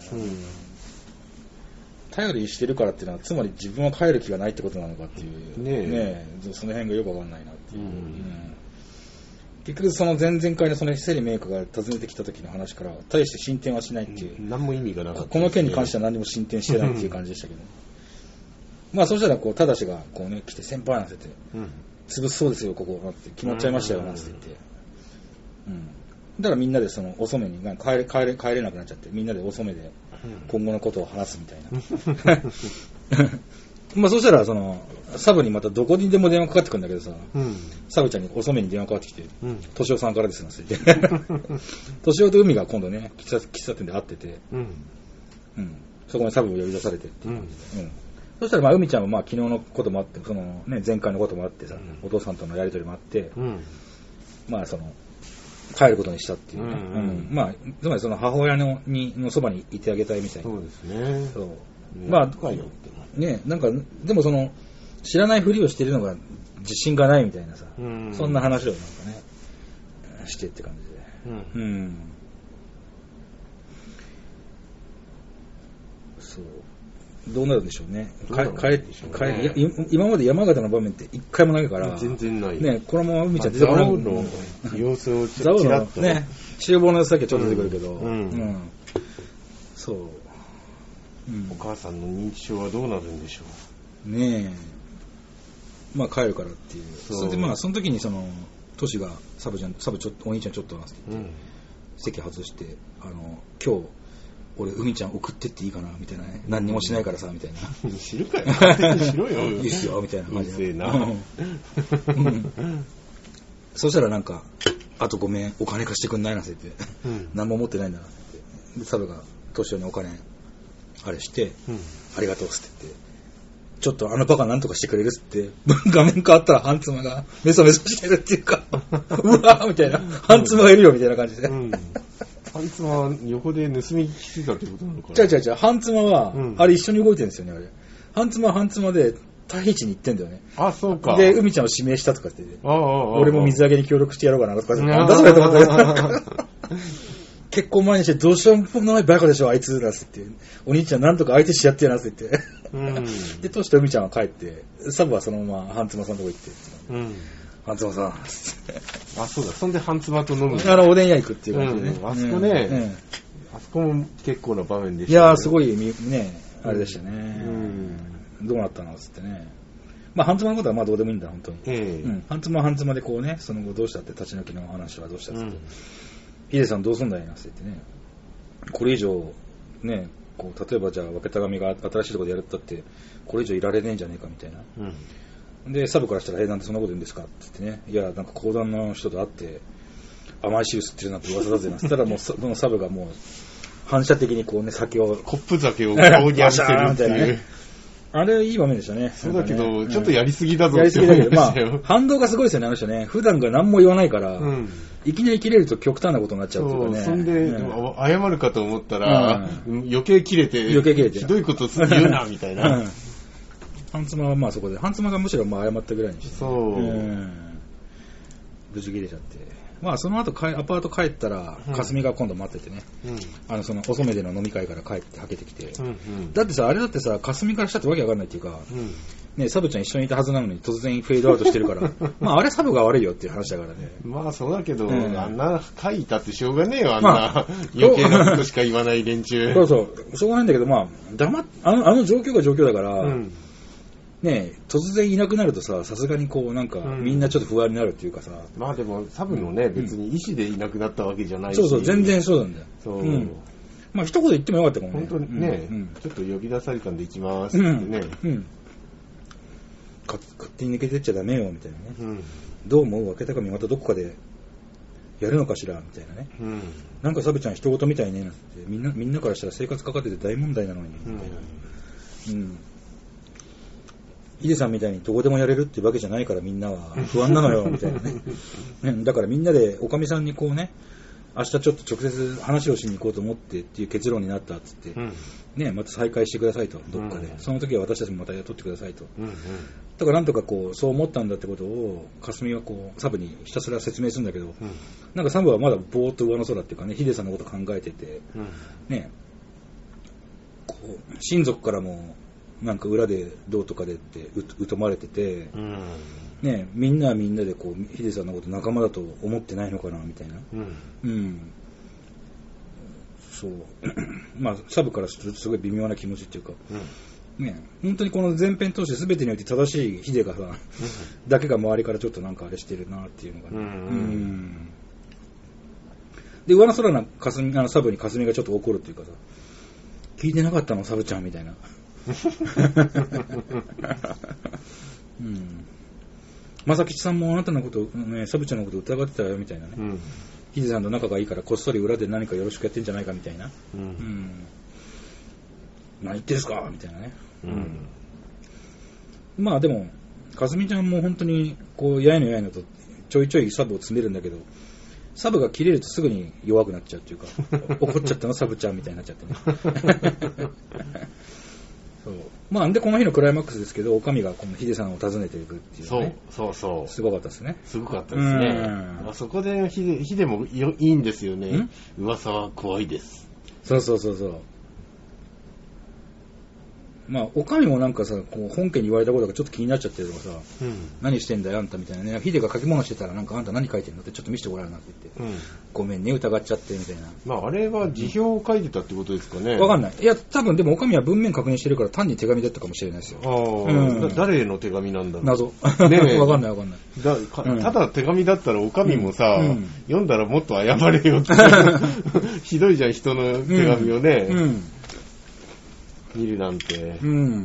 頼りにしてるからっていうのは、つまり自分は帰る気がないってことなのかっていう。ねえ、その辺がよくわかんないなっていう。結局その前々回のそのセリメイクが訪ねてきた時の話から大して進展はしないっていう、 何も意味がなかった、 この件に関しては何も進展してないっていう感じでしたけど、まあそしたらこうただしがこうね来て先輩なんて言って、潰すそうですよここなんて決まっちゃいましたよなんて言って、だからみんなでその遅めに帰れなくなっちゃって、みんなで遅めで今後のことを話すみたいな。まあそしたらそのサブにまたどこにでも電話かかってくるんだけどさ、サブちゃんに遅めに電話かかってきて、トシオさんからですなんて言って、トシオと海が今度ね喫茶店で会ってて、そこにサブを呼び出されてっていう感じで、そしたらまあ海ちゃんもまあ昨日のこともあって、そのね前回のこともあってさ、お父さんとのやり取りもあって、まあその帰ることにしたっていうね、まあつまりその母親のそばにいてあげたいみたいな。 そうですね。 そうまあね、なんかでもその知らないふりをしているのが自信がないみたいなさ、そんな話をなんかねしてって感じで、そうどうなるんでしょうね。今まで山形の場面って一回もないから全然ないね。このまま海ちゃん出てこない。 ザオの様子をちらっとね、厨房の様子だけちょっと出てくるけど、そう。 お母さんの認知症はどうなるんでしょうねえ、まあ帰るからっていう。それでまあその時にそのトシがサブちょっとお兄ちゃんちょっとなって言って、席外して今日俺海ちゃん送ってっていいかなみたいなね、何にもしないからさみたいな。 知るかよ。勝手にしろよ。 いいっすよみたいな感じで。 な。 そしたらなんかあとごめんお金貸してくんないなって言って、何も持ってないんだなって言って、サブがトシにお金あれして、ありがとうって言って、ちょっとあのバカなんとかしてくれるって、画面変わったらハンツマがメソメソしてるっていうか、うわーみたいな、ハンツマがいるよみたいな感じで。ハンツマは横で盗み聞きてたってことなのかな。 違う、ハンツマは、あれ一緒に動いてるんですよね、あれ。ハンツマはハンツマで、タヒチに行ってんだよね。 あ、そうか。 で、海ちゃんを指名したとかって、俺も水揚げに協力してやろうかなとかって、なんだそれと思って。結婚前にしてどうしようもないバカでしょあいつらって言って、お兄ちゃんなんとか相手しやってやなって言って、でトシと海ちゃんは帰ってサブはそのままハンツマさんのとこ行って、ハンツマさんあそうだ、そんでハンツマと飲むおでん屋行くっていう感じでね、 あそこね、あそこも結構な場面でした、 いやーすごいねあれでしたね、どうなったのっつってね、まあハンツマのことはまあどうでもいいんだ本当に、ハンツマはハンツマでこうね、その後どうしたって立ち退きの話はどうしたっつって、ヒデさんどうすんだいなって言ってね、これ以上ね、こう例えばじゃあ分けた紙が新しいところでやるったってこれ以上いられねえんじゃねえかみたいな、でサブからしたらなんでそんなこと言うんですかって言ってね、いやなんか講談の人と会って甘い汁吸ってるなんて噂だぜなって言ったらもうそのサブがもう反射的にこうね酒をコップ酒を顔に当ててるっていう、 あれいい場面でしたね。 そうだけど、ちょっとやりすぎだぞって思いましたよ。まあ反動がすごいですよねあの人ね。普段が何も言わないから、いきなり切れると極端なことになっちゃうっていうかね。 そんで、謝るかと思ったら、余計切れてひどいこと言うなみたいな。 ハンツマはまあそこで、ハンツマがむしろまあ謝ったぐらいにして、 そう、 無事切れちゃって、まあその後アパート帰ったら霞が今度待っててね、その遅めでの飲み会から帰ってはけてきて、だってさあれだってさ霞からしたってわけわかんないっていうか、ね、サブちゃん一緒にいたはずなのに突然フェードアウトしてるからまああれサブが悪いよっていう話だからね。 まあそうだけど、あんな会いたってしょうがねえよ、あんな余計なことしか言わない連中。 そうそうしょうがないんだけど、まああの状況が状況だから、ね、突然いなくなるとさすがにこうなんか、みんなちょっと不安になるっていうかさ、 まあでもサブのね、別に意思でいなくなったわけじゃないし、 そう全然そうなんだよ。そう、まあ一言言ってもよかったかもね。 本当にね、ちょっと呼び出されたんで行きますってね、 勝手に抜けてっちゃダメよみたいなね、どう思う、分けたかみまたどこかでやるのかしらみたいなね、なんかサブちゃん人事みたいねなんて、みんなからしたら生活かかってて大問題なのにみたいな、ヒデさんみたいにどこでもやれるっていうわけじゃないからみんなは不安なのよみたいなねだからみんなでおかみさんにこうね、 明日ちょっと直接話をしに行こうと思ってっていう結論になったっつって、ね、また再開してくださいと、どっかで、その時は私たちもまた雇ってくださいと、だからなんとかこうそう思ったんだってことを霞はこうサブにひたすら説明するんだけど、なんかサブはまだぼーっと上の空っていうかね、ヒデさんのこと考えてて、ね、こう親族からもなんか裏でどうとかでって疎まれてて、ね、みんなはみんなでこうヒデさんのこと仲間だと思ってないのかなみたいな、そうまあサブからするとすごい微妙な気持ちっていうか、ね、本当にこの前編通して全てにおいて正しいヒデがさ、だけが周りからちょっとなんかあれしてるなっていうのがね、で上の空のサブに霞がちょっと怒るっていうかさ、聞いてなかったのサブちゃんみたいな正吉さんもあなたのこと、ね、サブちゃんのこと疑ってたよみたいなね、ヒデさんと仲がいいからこっそり裏で何かよろしくやってんじゃないかみたいな、何言ってんすかみたいなね、まあでもかすみちゃんも本当にこうやいのやいのとちょいちょいサブを詰めるんだけど、サブが切れるとすぐに弱くなっちゃうっていうか怒っちゃったのサブちゃんみたいになっちゃってねそうまあでこの日のクライマックスですけど、おかみがこのヒデさんを訪ねていくっていうね、そうすごかったですね。 すごかったですね。あそこでヒデもいいんですよね。噂は怖いです。 そうまあ、おかみもなんかさ、こう本家に言われたことがちょっと気になっちゃってるとかさ、何してんだよあんたみたいなね、ヒデが書き物してたらなんかあんた何書いてんのってちょっと見せてごらんなって言って、ごめんね疑っちゃってみたいな。 まああれは辞表を書いてたってことですかね。 わかんない。いや多分でもおかみは文面確認してるから単に手紙だったかもしれないですよ。 誰への手紙なんだろう。 謎。ねわかんない。 ただ手紙だったらおかみもさ、読んだらもっと謝れよってひどいじゃん人の手紙をね。見るなんて、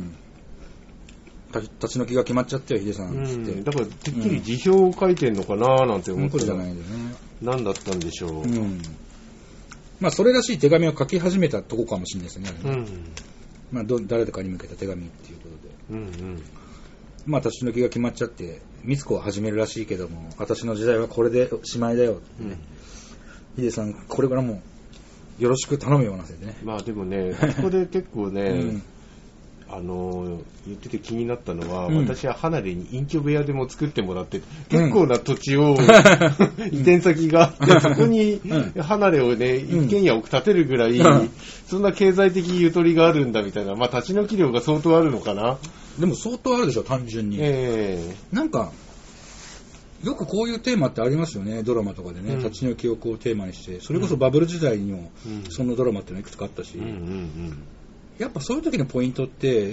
立ち退きが決まっちゃったよヒデさんつって、 だからてっきり辞表を書いてんのかななんて思ってた、 じゃないんだよね。 何だったんでしょう、 まあそれらしい手紙を書き始めたとこかもしれないですね、まあ誰とかに向けた手紙っていうことで、まあ立ち退きが決まっちゃって美津子は始めるらしいけども、私の時代はこれでしまいだよってね、ヒデさんこれからもよろしく頼むようなせいでね。 まあでもね、ここで結構ね、言ってて気になったのは、私は離れに隠居部屋でも作ってもらって、結構な土地を、移転先があって、そこに離れをね、一軒家を建てるぐらい、そんな経済的ゆとりがあるんだみたいな、まあ立ち退き料が相当あるのかな。 でも相当あるでしょ、単純に。なんか、よくこういうテーマってありますよね、ドラマとかでね、立ち退きをこうテーマにして、それこそバブル時代にもそんなドラマっていうのいくつかあったし、やっぱそういう時のポイントって、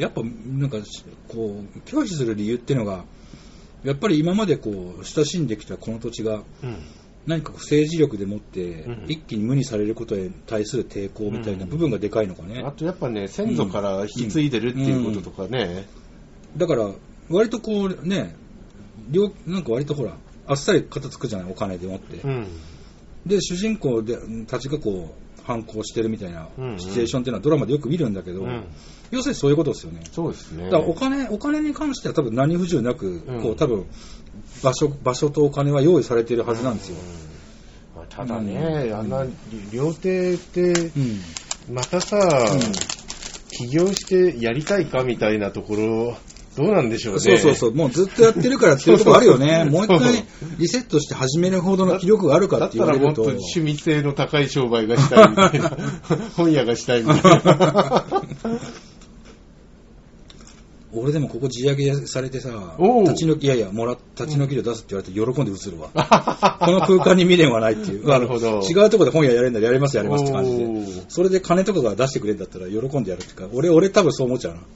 やっぱなんかこう拒否する理由っていうのが、やっぱり今までこう親しんできたこの土地が何か政治力でもって一気に無にされることに対する抵抗みたいな部分がでかいのかね。 あとやっぱね、先祖から引き継いでるっていうこととかね。 だから割とこうね、なんか割とほらあっさり片付くじゃない、お金でもって、で主人公たちがこう反抗してるみたいなシチュエーションっていうのはドラマでよく見るんだけど、要するにそういうことですよね。 そうですね。 だからお金に関しては多分何不自由なく、こう多分場所とお金は用意されているはずなんですよ。 ただね、あんな料亭って、またさ、起業してやりたいかみたいなところどうなんでしょうね。 そうもうずっとやってるからっていうところあるよね。もう一回リセットして始めるほどの気力があるかって言われると、 だったらもっと趣味性の高い商売がしたいみたいな本屋がしたいみたいな俺でもここ地上げされてさ、立ち退き料出すって言われて喜んで映るわこの空間に未練はないっていうなるほど。 違うところで本屋やれんだらやりますって感じで、それで金とかが出してくれるんだったら喜んでやるっていうか、俺多分そう思っちゃうな。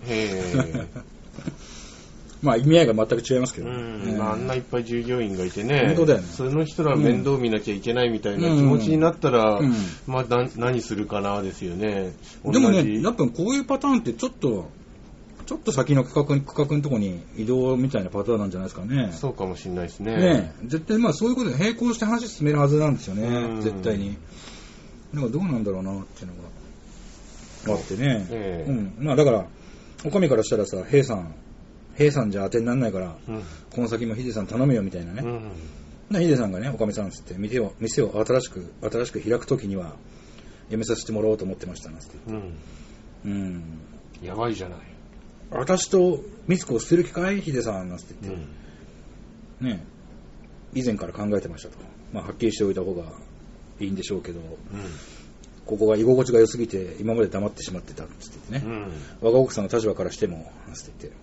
まあ意味合いが全く違いますけど、 まあ、あんないっぱい従業員がいてね、 本当だよね、 その人ら面倒見なきゃいけないみたいな気持ちになったら、まあ何するかなですよね。 でもね、やっぱこういうパターンってちょっと先の区画のとこに移動みたいなパターンなんじゃないですかね。 そうかもしれないですね。 絶対まあそういうことで並行して話進めるはずなんですよね、絶対に。だからどうなんだろうなっていうのがあってね。まあだからお上からしたらさ、平さんじゃ当てにならないから、この先もヒデさん頼むよみたいなね。 ヒデさんがね、おかみさんつって、店を新しく開くときには、辞めさせてもらおうと思ってましたなって言って。 やばいじゃない。 私とミツコを捨てる気かいヒデさんなんて言って。ね、以前から考えてましたと。まあ、はっきりしておいた方がいいんでしょうけど、ここが居心地が良すぎて、今まで黙ってしまってたって言ってね。我が奥さんの立場からしても、なんて言って。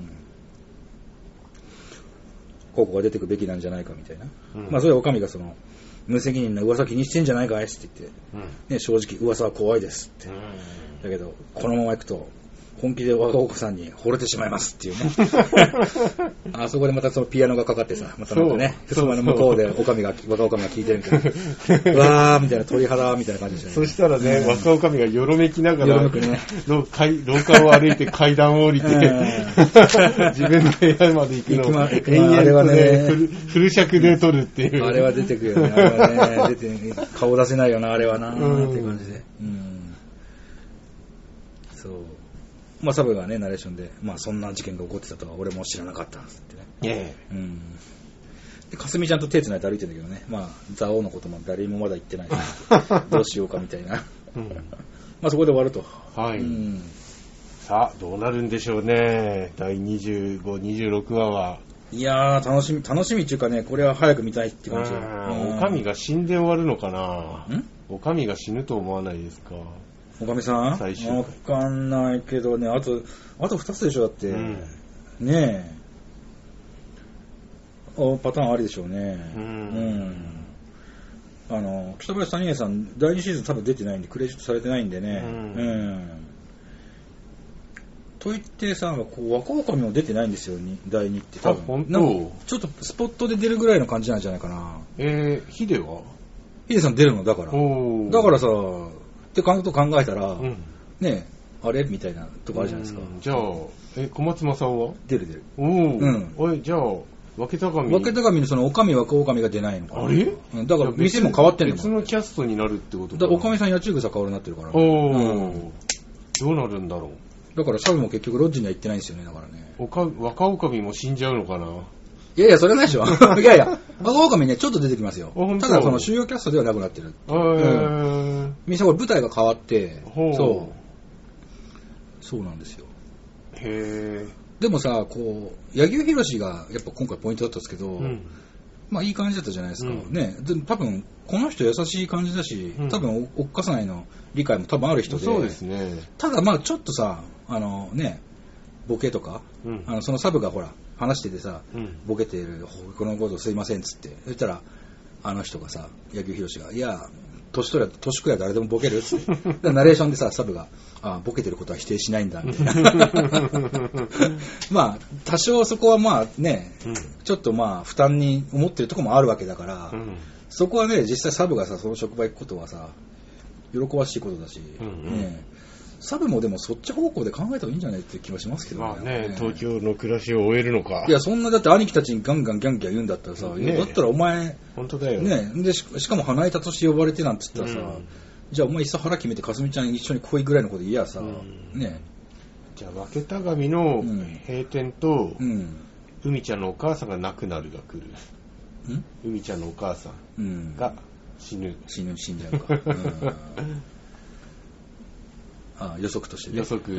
ここが出てくべきなんじゃないかみたいな。まあ、それはおかみが無責任な噂気にしてんじゃないかいって言って、ね、正直噂は怖いですって。だけど、このまま行くと、本気で我が奥さんに惚れてしまいますっていうね。あそこでまたそのピアノがかかってさ、またなんかね、襖の向こうで若女将が聴いてるみたいな。わーみたいな鳥肌みたいな感じでしたね。 そしたらね、若女将がよろめきながら、廊下を歩いて階段を降りて、自分の部屋まで行くのを延々とね、フル尺で撮るっていう。 あれは出てくるよね。あれはね、顔出せないよな、あれはな、っていう感じで。そう。まあ、サブがね、ナレーションで、まあ、そんな事件が起こってたとは俺も知らなかったってね。で、かすみちゃんと手つないで歩いてるんだけどね、まあ、蔵王のことも誰もまだ言ってないどうしようかみたいな。まあ、そこで終わると。 はい。さあ、どうなるんでしょうね。第25、26話は。 いやー、楽しみっていうかね、これは早く見たいって感じ。 おかみが死んで終わるのかな。おかみが死ぬと思わないですか。 おかみさんわかんないけどね、あと2つでしょ、だって。ねえ。パターンありでしょうね。北林谷栄さん、第2シーズン多分出てないんで、クレジットされてないんでね。と言ってさ、若女将も出てないんですよ、第2って多分。 本当？ ちょっとスポットで出るぐらいの感じなんじゃないかな。 ヒデは？ ヒデさん出るのだから。だからさ、って考えたら、ねあれみたいなとこあるじゃないですか。 じゃあ、小松政夫は出る。 じゃあ、分けた神にそのおかみ若女将が出ないのかな。 あれ？ だから店も変わってんのか。 別のキャストになるってことだからおかみさんやちぐさ変わるになってるから。 どうなるんだろう。 だからサブも結局ロッジには行ってないんですよね、だからね。 若女将も死んじゃうのかな。 いや、それはないでしょ。いや、若女将ね、ちょっと出てきますよ。ただ、その主要キャストではなくなってる。店、これ舞台が変わって、そうなんですよ。でもさ、柳生博がやっぱ今回ポイントだったんですけど、まあいい感じだったじゃないですか。ね、多分、この人優しい感じだし、多分、おっかさないの理解も多分ある人で。 そうですね。 ただ、まあちょっとさ、ボケとか、そのサブがほら、話しててさ、ボケてる、このことすいませんっつって。そしたら、あの人がさ、柳生博が、いや、年食や誰でもボケるっつって。ナレーションでさ、サブが、ボケてることは否定しないんだ、みたいな。まあ、多少そこはまあね、ちょっとまあ、負担に思ってるとこもあるわけだから、そこはね、実際サブがさ、その職場行くことはさ、喜ばしいことだし、ね、サブもでもそっち方向で考えた方がいいんじゃないって気はしますけどね。 まあね、東京の暮らしを終えるのか。 いや、そんなだって兄貴たちにガンガンギャンギャン言うんだったらさ、だったらお前、 本当だよね、で しかも花板として呼ばれてなんて言ったらさ、じゃあお前いっそ腹決めてかすみちゃん一緒に来いぐらいのこと言えやさ、ね。 じゃあ分けた神の閉店と、海ちゃんのお母さんが亡くなるが来る。海ちゃんのお母さんが死んじゃうか。予測としてね。 予測。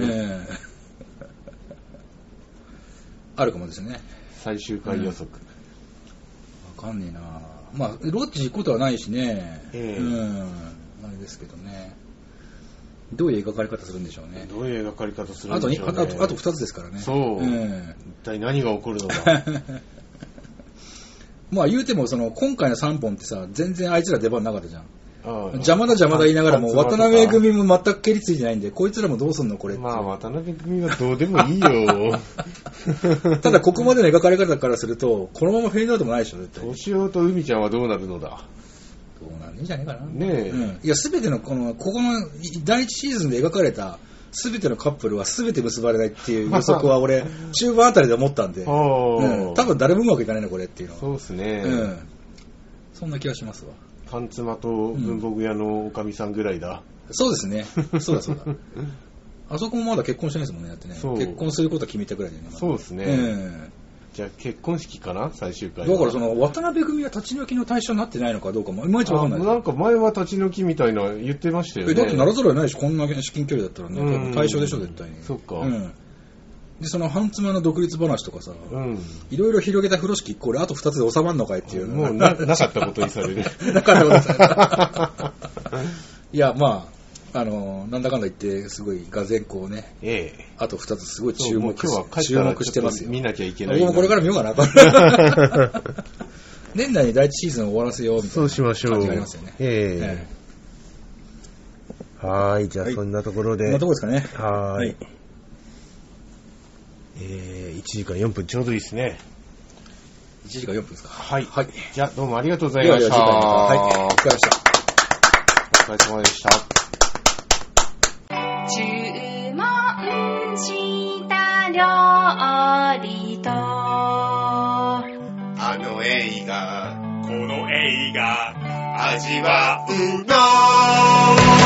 あるかもですね。 最終回予測。 わかんねえな。まあ、ロッジ行くことはないしね。あれですけどね。どういう描かれ方するんでしょうね。 どういう描かれ方するんでしょうね。 あと2つですからね。 そう。一体何が起こるのか。 まあ言うても今回の3本ってさ、全然あいつら出番なかったじゃん。邪魔だ言いながらも渡辺組も全く蹴りついてないんで、こいつらもどうすんのこれって。 まあ渡辺組はどうでもいいよ。 ただここまでの描かれ方からすると、このままフェードアウトもないでしょ、絶対。 敏夫と海ちゃんはどうなるのだ。 どうなんじゃねえかな。 ねえ。 いや、すべてのこの第1シーズンで描かれたすべてのカップルはすべて結ばれないっていう予測は俺、中盤あたりで思ったんで、多分誰もうまくいかないな、これっていうのは。 そうですね。 そんな気がしますわ。 パンツマと文房具屋のおかみさんぐらいだ。 そうですね。そうだ。あそこもまだ結婚してないですもんね、だってね。結婚することは決めたぐらいでね。 そうですね。 じゃあ結婚式かな最終回。 だからその渡辺組は立ち退きの対象になってないのかどうかもいまいちわかんない。 なんか前は立ち退きみたいな言ってましたよね。 だってならざるを得ないし、こんな至近距離だったらね、対象でしょ絶対に。 そっか。 でその半妻の独立話とかさ、いろいろ広げた風呂敷、これあと2つで収まるのかいっていうもう なかったことにされる。 なかったことにされる。いやまあなんだかんだ言ってすごいがぜんこうね、あと2つすごい注目してますよ。 見なきゃいけない。 僕もこれから見ようかな。年内に第1シーズン終わらせようみたいな感じがありますよね。 はい、じゃあそんなところで。 そんなところですかね。 はい。1時間4分ちょうどいいですね。 1時間4分ですか。 はい。じゃあどうもありがとうございました。 はい、お疲れ様でした。 お疲れ様でした。 注文した料理とあの映画この映画味わうの